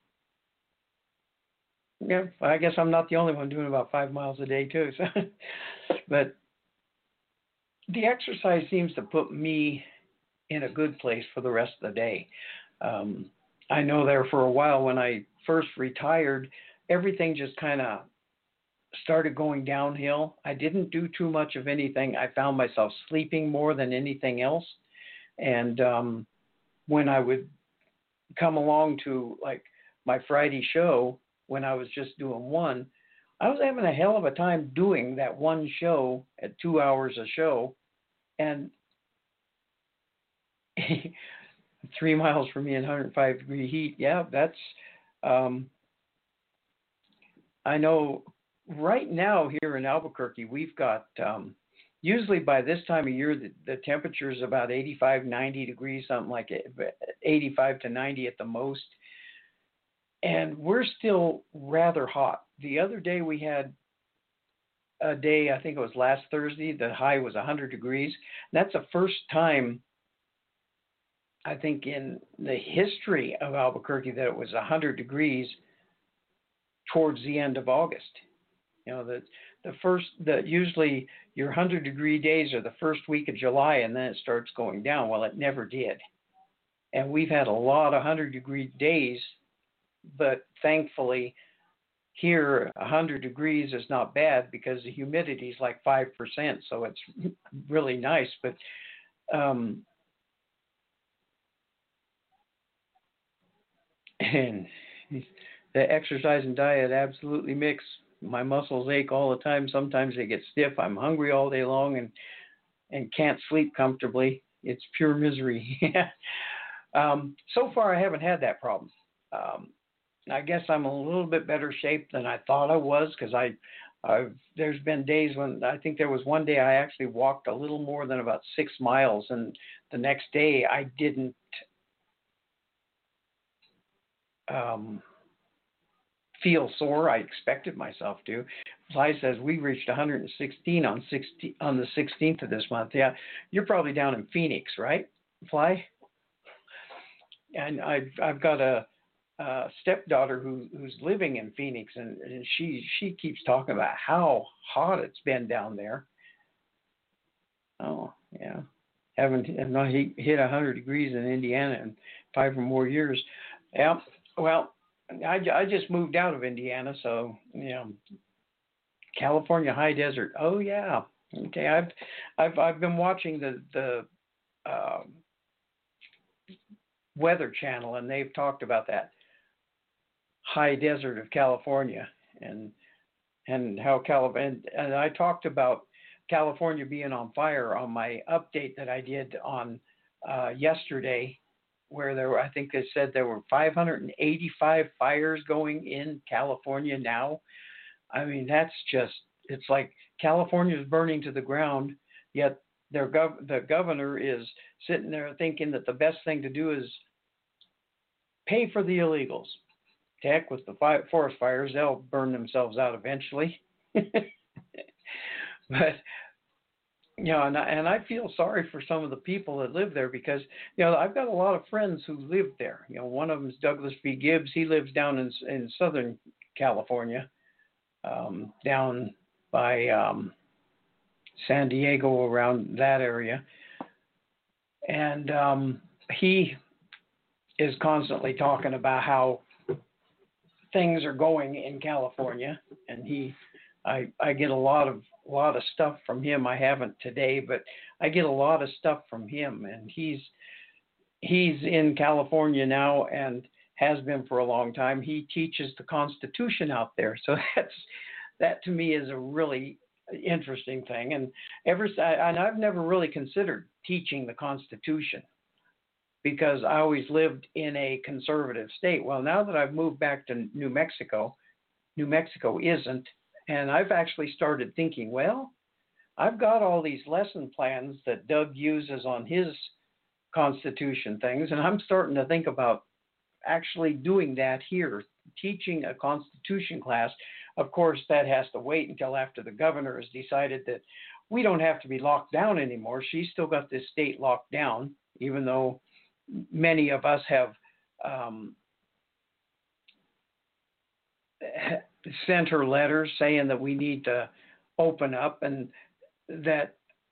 Speaker 3: I guess I'm not the only one doing about 5 miles a day too. So, but the exercise seems to put me in a good place for the rest of the day. I know there for a while when I first retired, everything just kind of started going downhill. I didn't do too much of anything. I found myself sleeping more than anything else. And when I would come along to like my Friday show, when I was just doing one, I was having a hell of a time doing that one show at 2 hours a show. And 3 miles from me in 105-degree heat. Yeah, that's, I know right now here in Albuquerque, we've got, usually by this time of year, the temperature is about 85, 90 degrees, something like 85 to 90 at the most. And we're still rather hot. The other day we had a day, I think it was last Thursday, the high was 100 degrees. And that's the first time, I think, in the history of Albuquerque that it was 100 degrees towards the end of August. Usually your 100-degree days are the first week of July, and then it starts going down. Well, it never did. And we've had a lot of 100-degree days, but thankfully here 100 degrees is not bad because the humidity is like 5%, so it's really nice. But and the exercise and diet absolutely mix. My muscles ache all the time. Sometimes they get stiff. I'm hungry all day long and can't sleep comfortably. It's pure misery. So far, I haven't had that problem. I guess I'm a little bit better shape than I thought I was, because there's been days when I think there was one day I actually walked a little more than about 6 miles, and the next day I didn't feel sore. I expected myself to. Fly says we reached 116 on the 16th of this month. Yeah, you're probably down in Phoenix, right, Fly? And I've got a stepdaughter who's living in Phoenix, and she keeps talking about how hot it's been down there. Oh yeah, haven't not hit 100 degrees in Indiana in 5 or more years. Yeah, well, I just moved out of Indiana, so California high desert. Oh yeah, okay. I've been watching the Weather Channel, and they've talked about that high desert of California and how and I talked about California being on fire on my update that I did on yesterday, where I think they said there were 585 fires going in California now. I mean, that's just, it's like California is burning to the ground, yet the governor is sitting there thinking that the best thing to do is pay for the illegals. Heck with the forest fires, they'll burn themselves out eventually. But and I feel sorry for some of the people that live there, because I've got a lot of friends who live there. One of them is Douglas B. Gibbs. He lives down in Southern California, down by San Diego, around that area, and he is constantly talking about how things are going in California, and I get a lot of stuff from him. I haven't today, but I get a lot of stuff from him, and he's in California now and has been for a long time. He teaches the Constitution out there, so that to me is a really interesting thing. And I've never really considered teaching the Constitution, because I always lived in a conservative state. Well, now that I've moved back to New Mexico isn't. And I've actually started thinking, well, I've got all these lesson plans that Doug uses on his Constitution things, and I'm starting to think about actually doing that here, teaching a Constitution class. Of course, that has to wait until after the governor has decided that we don't have to be locked down anymore. She's still got this state locked down, even though many of us have sent her letters saying that we need to open up, and that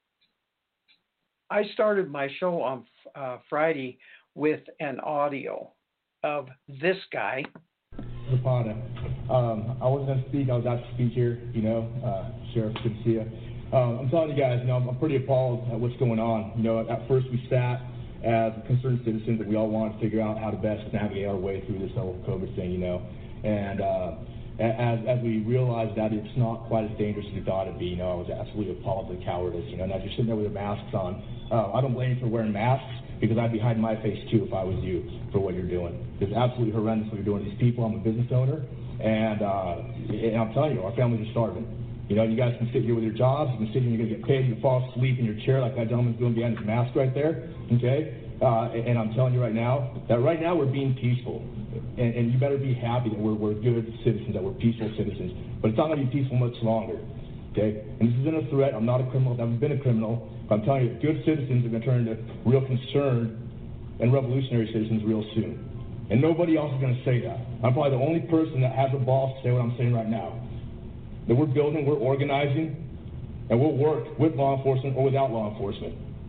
Speaker 3: I started my show on Friday with an audio of this guy.
Speaker 8: Zapata. I wasn't going to speak. I was out to speak here, Sheriff, good to see you. I'm telling you guys, I'm pretty appalled at what's going on. At first we sat as concerned citizens that we all want to figure out how to best navigate our way through this whole COVID thing, and as we realized that it's not quite as dangerous as we thought it'd be, I was absolutely appalled at the cowardice, and as you're sitting there with your masks on, I don't blame you for wearing masks, because I'd be hiding my face too if I was you for what you're doing. It's absolutely horrendous what you're doing to these people. I'm a business owner, and I'm telling you, our families are starving. You guys can sit here with your jobs, you can sit here and you're going to get paid, you can fall asleep in your chair like that gentleman's doing behind his mask right there, okay? And I'm telling you right now we're being peaceful. And you better be happy that we're good citizens, that we're peaceful citizens. But it's not going to be peaceful much longer, okay? And this isn't a threat. I'm not a criminal. I've never been a criminal. But I'm telling you, good citizens are going to turn into real concerned and revolutionary citizens real soon. And nobody else is going to say that. I'm probably the only person that has the balls to say what I'm saying right now. That we're building, we're organizing, and we'll work with law enforcement or without law enforcement.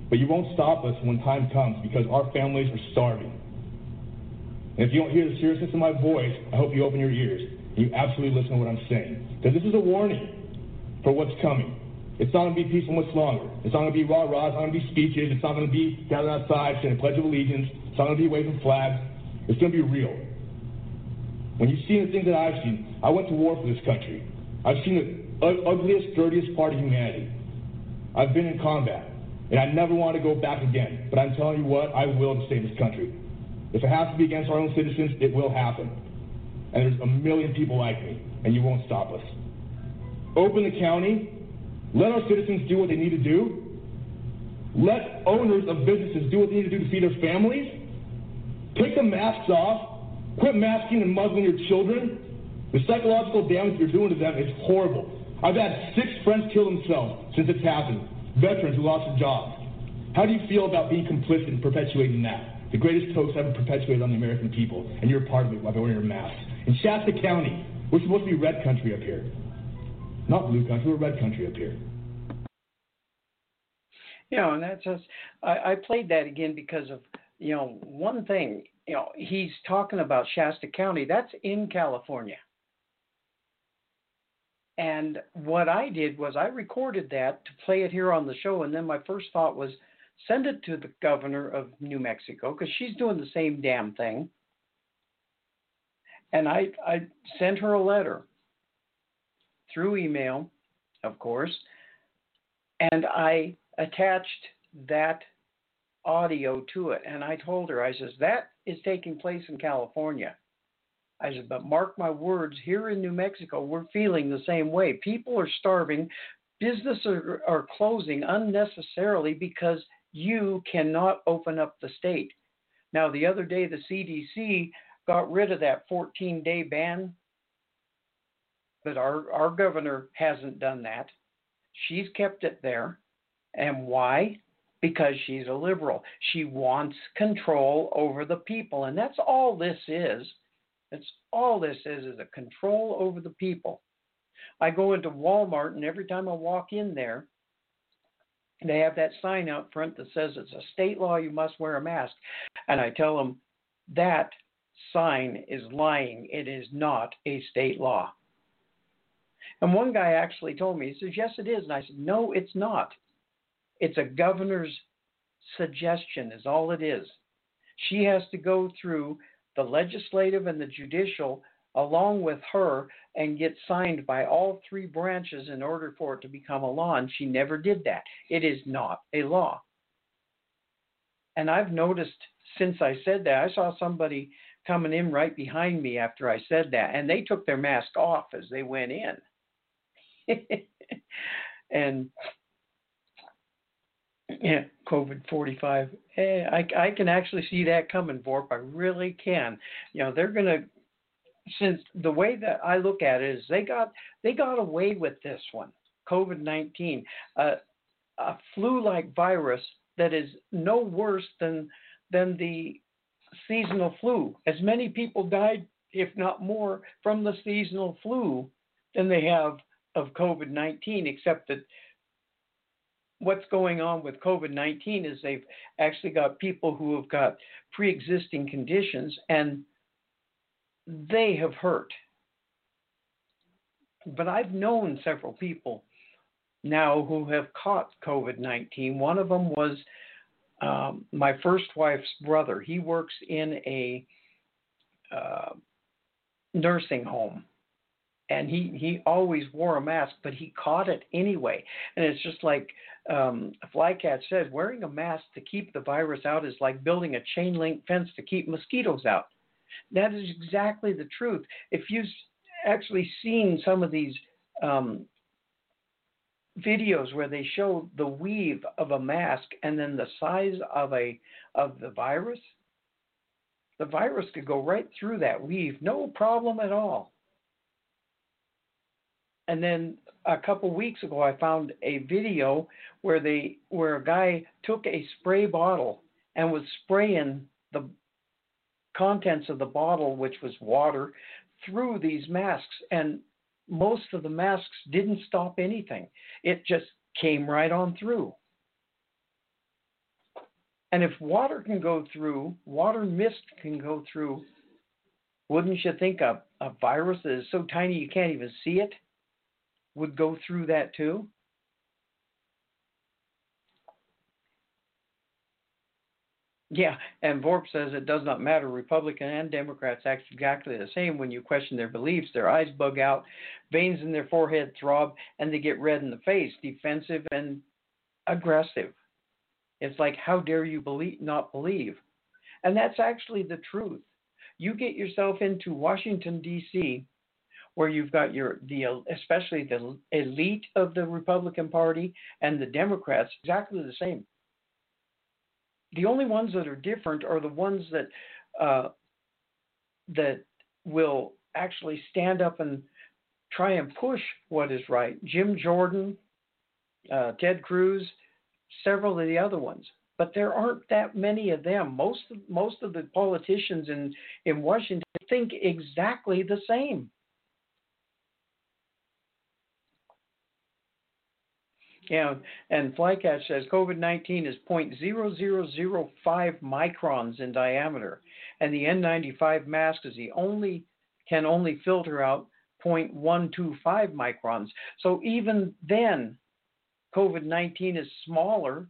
Speaker 8: But you won't stop us when time comes because our families are starving. And if you don't hear the seriousness of my voice, I hope you open your ears and you absolutely listen to what I'm saying. Because this is a warning for what's coming. It's not going to be peaceful much longer. It's not going to be rah-rah. It's not going to be speeches. It's not going to be gathered outside saying a Pledge of Allegiance. It's not going to be waving flags. It's going to be real. When you've seen the things that I've seen, I went to war for this country. I've seen the ugliest, dirtiest part of humanity. I've been in combat, and I never want to go back again. But I'm telling you what, I will to save this country. If it has to be against our own citizens, it will happen. And there's a million people like me, and you won't stop us. Open the county. Let our citizens do what they need to do. Let owners of businesses do what they need to do to feed their families. Take the masks off. Quit masking and muzzling your children. The psychological damage you're doing to them is horrible. I've had 6 friends kill themselves since it's happened. Veterans who lost their jobs. How do you feel about being complicit in perpetuating that? The greatest hoax ever perpetuated on the American people, and you're part of it by wearing your masks. In Shasta County, we're supposed to be red country up here. Not blue country, we're red country up here.
Speaker 3: You know, and that's just, I played that again because of, you know, one thing, you know, he's talking about Shasta County. That's in California. And what I did was I recorded that to play it here on the show, and then my first thought was send it to the governor of New Mexico because she's doing the same damn thing. And I sent her a letter through email, of course, and I attached that audio to it. And I told her, I says, that is taking place in California. I said, but mark my words, here in New Mexico, we're feeling the same way. People are starving. Businesses are closing unnecessarily because you cannot open up the state. Now, the other day, the CDC got rid of that 14-day ban, but our governor hasn't done that. She's kept it there. And why? Because she's a liberal. She wants control over the people. And that's all this is. That's all this is a control over the people. I go into Walmart, and every time I walk in there, they have that sign out front that says it's a state law, you must wear a mask. And I tell them that sign is lying. It is not a state law. And one guy actually told me, he says, yes, it is. And I said, no, it's not. It's a governor's suggestion is all it is. She has to go through the legislative and the judicial along with her and get signed by all 3 branches in order for it to become a law. And she never did that. It is not a law. And I've noticed since I said that, I saw somebody coming in right behind me after I said that, and they took their mask off as they went in. And yeah, COVID-45. I can actually see that coming, Vorp. I really can. You know, they're going to, since the way that I look at it is they got away with this one, COVID-19, a flu-like virus that is no worse than the seasonal flu. As many people died, if not more, from the seasonal flu than they have of COVID-19, except that what's going on with COVID-19 is they've actually got people who have got pre-existing conditions and they have hurt. But I've known several people now who have caught COVID-19. One of them was my first wife's brother. He works in a nursing home. And he always wore a mask, but he caught it anyway. And it's just like Flycat said, wearing a mask to keep the virus out is like building a chain link fence to keep mosquitoes out. That is exactly the truth. If you've actually seen some of these videos where they show the weave of a mask and then the size of the virus could go right through that weave, no problem at all. And then a couple weeks ago, I found a video where a guy took a spray bottle and was spraying the contents of the bottle, which was water, through these masks. And most of the masks didn't stop anything. It just came right on through. And if water mist can go through, wouldn't you think a virus that is so tiny you can't even see it would go through that too? Yeah, and Vorp says it does not matter. Republican and Democrats act exactly the same. When you question their beliefs, their eyes bug out, veins in their forehead throb, and they get red in the face, defensive and aggressive. It's like, how dare you not believe? And that's actually the truth. You get yourself into Washington, D.C., where you've got especially the elite of the Republican Party and the Democrats, exactly the same. The only ones that are different are the ones that will actually stand up and try and push what is right. Jim Jordan, Ted Cruz, several of the other ones. But there aren't that many of them. Most of the politicians in Washington think exactly the same. Yeah, and Flycatch says COVID-19 is 0.0005 microns in diameter, and the N95 mask can only filter out 0.125 microns. So even then, COVID-19 is smaller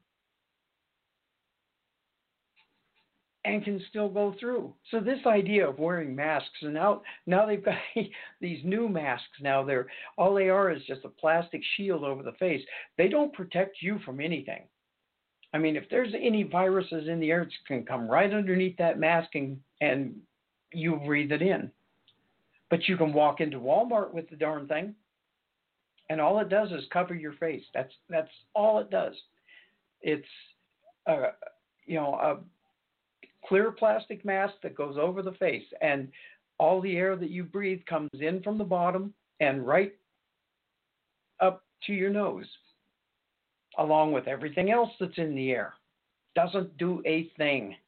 Speaker 3: and can still go through. So this idea of wearing masks, and now they've got these new masks. Now all they are is just a plastic shield over the face. They don't protect you from anything. I mean, if there's any viruses in the air, it can come right underneath that mask and you breathe it in. But you can walk into Walmart with the darn thing, and all it does is cover your face. That's all it does. It's a clear plastic mask that goes over the face, and all the air that you breathe comes in from the bottom and right up to your nose, along with everything else that's in the air. Doesn't do a thing.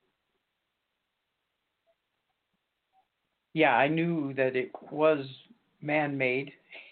Speaker 3: Yeah, I knew that it was man-made,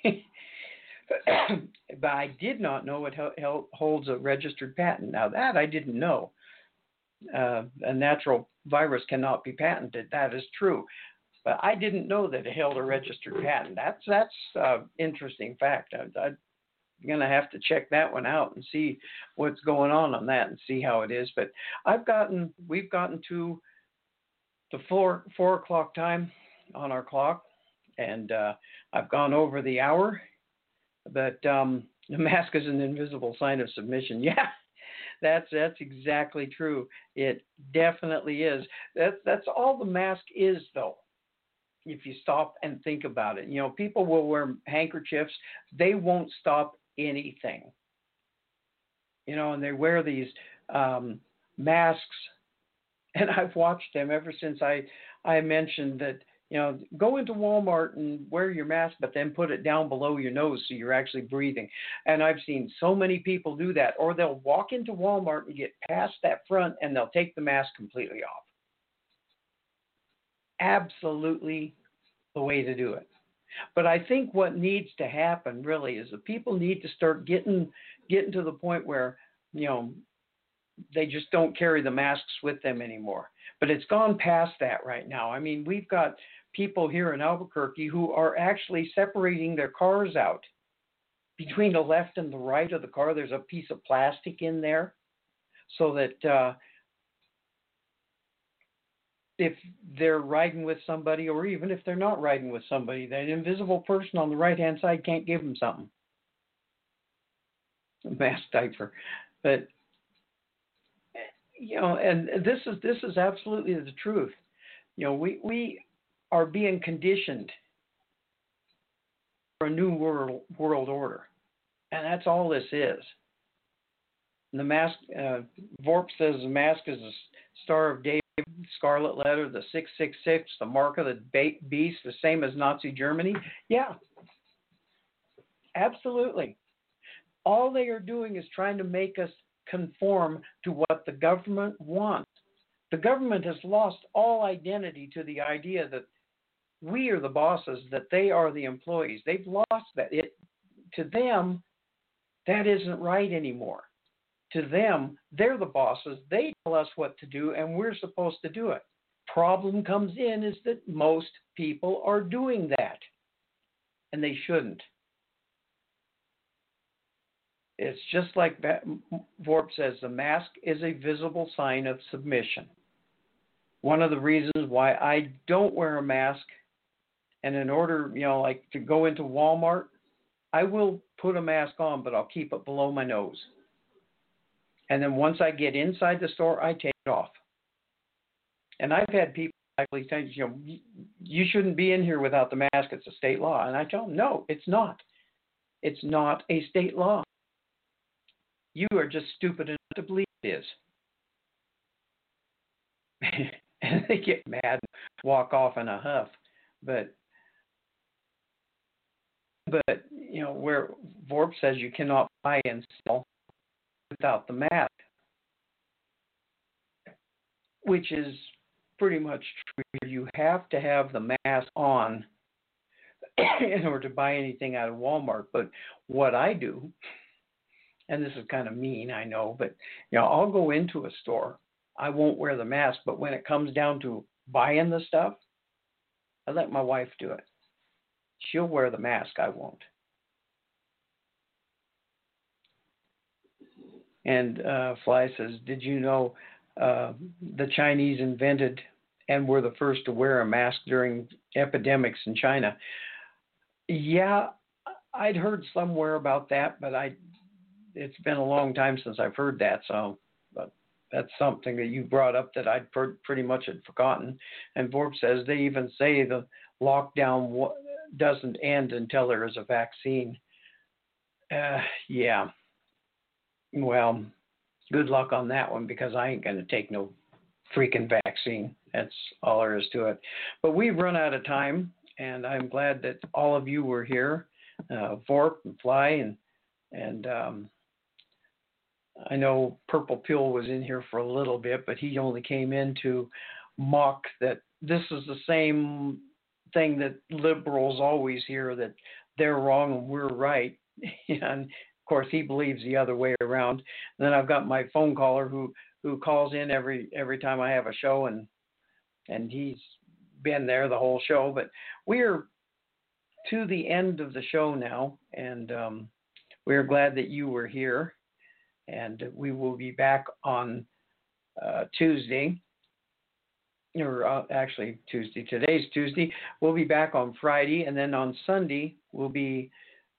Speaker 3: but I did not know it holds a registered patent. Now that I didn't know. A natural virus cannot be patented. That is true. But I didn't know that it held a registered patent. That's an interesting fact. I'm going to have to check that one out and see what's going on that and see how it is. But we've gotten to the 4 o'clock time on our clock, and I've gone over the hour. But the mask is an invisible sign of submission. Yeah. That's exactly true. It definitely is. That's all the mask is, though. If you stop and think about it, people will wear handkerchiefs. They won't stop anything. And they wear these masks, and I've watched them ever since I mentioned that. Go into Walmart and wear your mask, but then put it down below your nose so you're actually breathing. And I've seen so many people do that. Or they'll walk into Walmart and get past that front and they'll take the mask completely off. Absolutely the way to do it. But I think what needs to happen really is that people need to start getting to the point where, they just don't carry the masks with them anymore. But it's gone past that right now. I mean, we've got people here in Albuquerque who are actually separating their cars out. Between the left and the right of the car, there's a piece of plastic in there so that if they're riding with somebody, or even if they're not riding with somebody, that invisible person on the right-hand side can't give them something. A mask diaper. But and this is absolutely the truth. We are being conditioned for a new world order, and that's all this is. And the mask, Vorp says the mask is the Star of David, scarlet letter, the 666, the mark of the beast, the same as Nazi Germany. Yeah, absolutely. All they are doing is trying to make us conform to what the government wants. The government has lost all identity to the idea that we are the bosses, that they are the employees. They've lost that. To them, that isn't right anymore. to them, they're the bosses. They tell us what to do, and we're supposed to do it. Problem comes in is that most people are doing that, and they shouldn't. It's just like Vorp says, the mask is a visible sign of submission. One of the reasons why I don't wear a mask, and in order, like to go into Walmart, I will put a mask on, but I'll keep it below my nose. And then once I get inside the store, I take it off. And I've had people actually say, you shouldn't be in here without the mask. It's a state law. And I tell them, no, it's not. It's not a state law. You are just stupid enough to believe it is. And they get mad and walk off in a huff. But where Vorp says you cannot buy and sell without the mask, which is pretty much true. You have to have the mask on in order to buy anything out of Walmart. But what I do, and this is kind of mean, I know, but I'll go into a store. I won't wear the mask, but when it comes down to buying the stuff, I let my wife do it. She'll wear the mask, I won't. And Fly says, did you know the Chinese invented and were the first to wear a mask during epidemics in China? Yeah, I'd heard somewhere about that, but it's been a long time since I've heard that. So, but that's something that you brought up that I'd pretty much had forgotten. And Vorp says they even say the lockdown doesn't end until there is a vaccine. Yeah. Well, good luck on that one, because I ain't going to take no freaking vaccine. That's all there is to it. But we've run out of time, and I'm glad that all of you were here, Vorp and Fly, and I know Purple Pill was in here for a little bit, but he only came in to mock that this is the same thing that liberals always hear, that they're wrong and we're right. And of course, he believes the other way around. And then I've got my phone caller who calls in every time I have a show, and he's been there the whole show. But we're to the end of the show now, and we're glad that you were here. And we will be back on Tuesday, or actually Tuesday. Today's Tuesday. We'll be back on Friday, and then on Sunday we'll be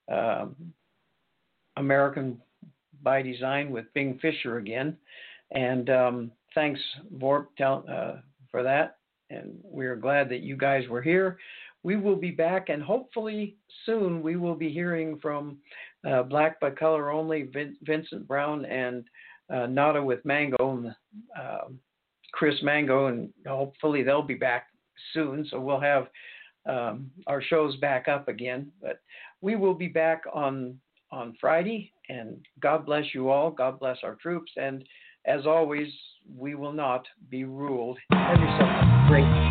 Speaker 3: American by Design with Bing Fisher again. And thanks, Vorp, for that. And we're glad that you guys were here. We will be back, and hopefully soon we will be hearing from Black by Color Only, Vincent Brown, and Nada with Mango, Chris Mango, and hopefully they'll be back soon. So we'll have our shows back up again. But we will be back on Friday, and God bless you all. God bless our troops. And as always, we will not be ruled. Have yourself a great week.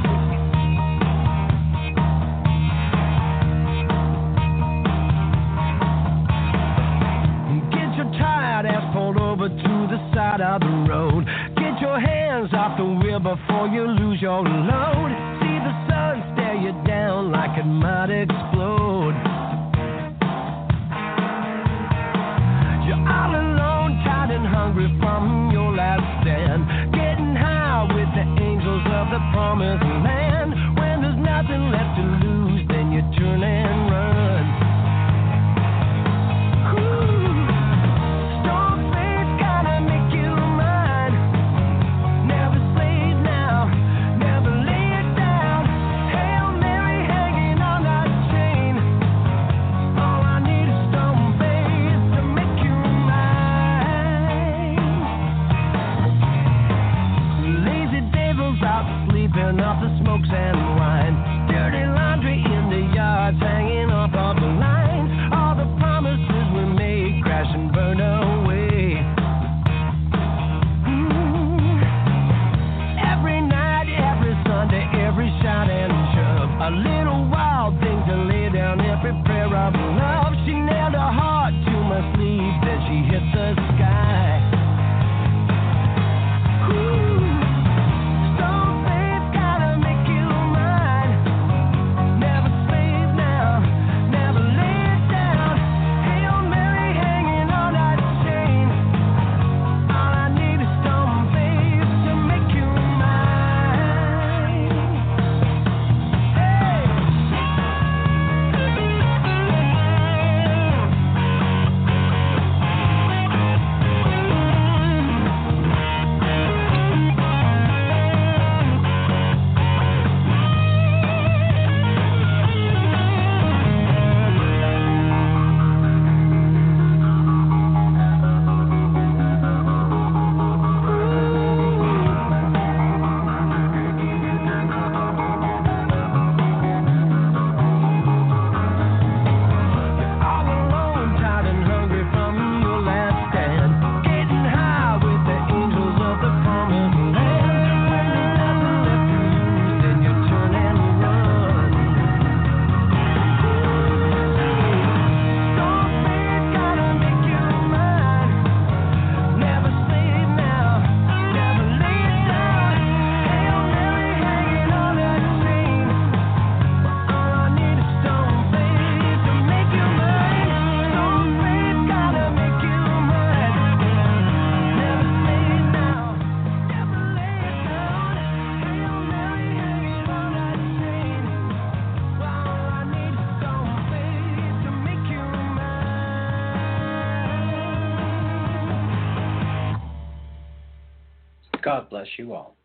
Speaker 9: Pulled over to the side of the road. Get your hands off the wheel before you lose your load. See the sun stare you down like it might explode. You're all alone, tired and hungry from your last stand. Getting high with the angels of the promised land. When there's nothing left to lose, then you turn and run.
Speaker 3: God bless you all.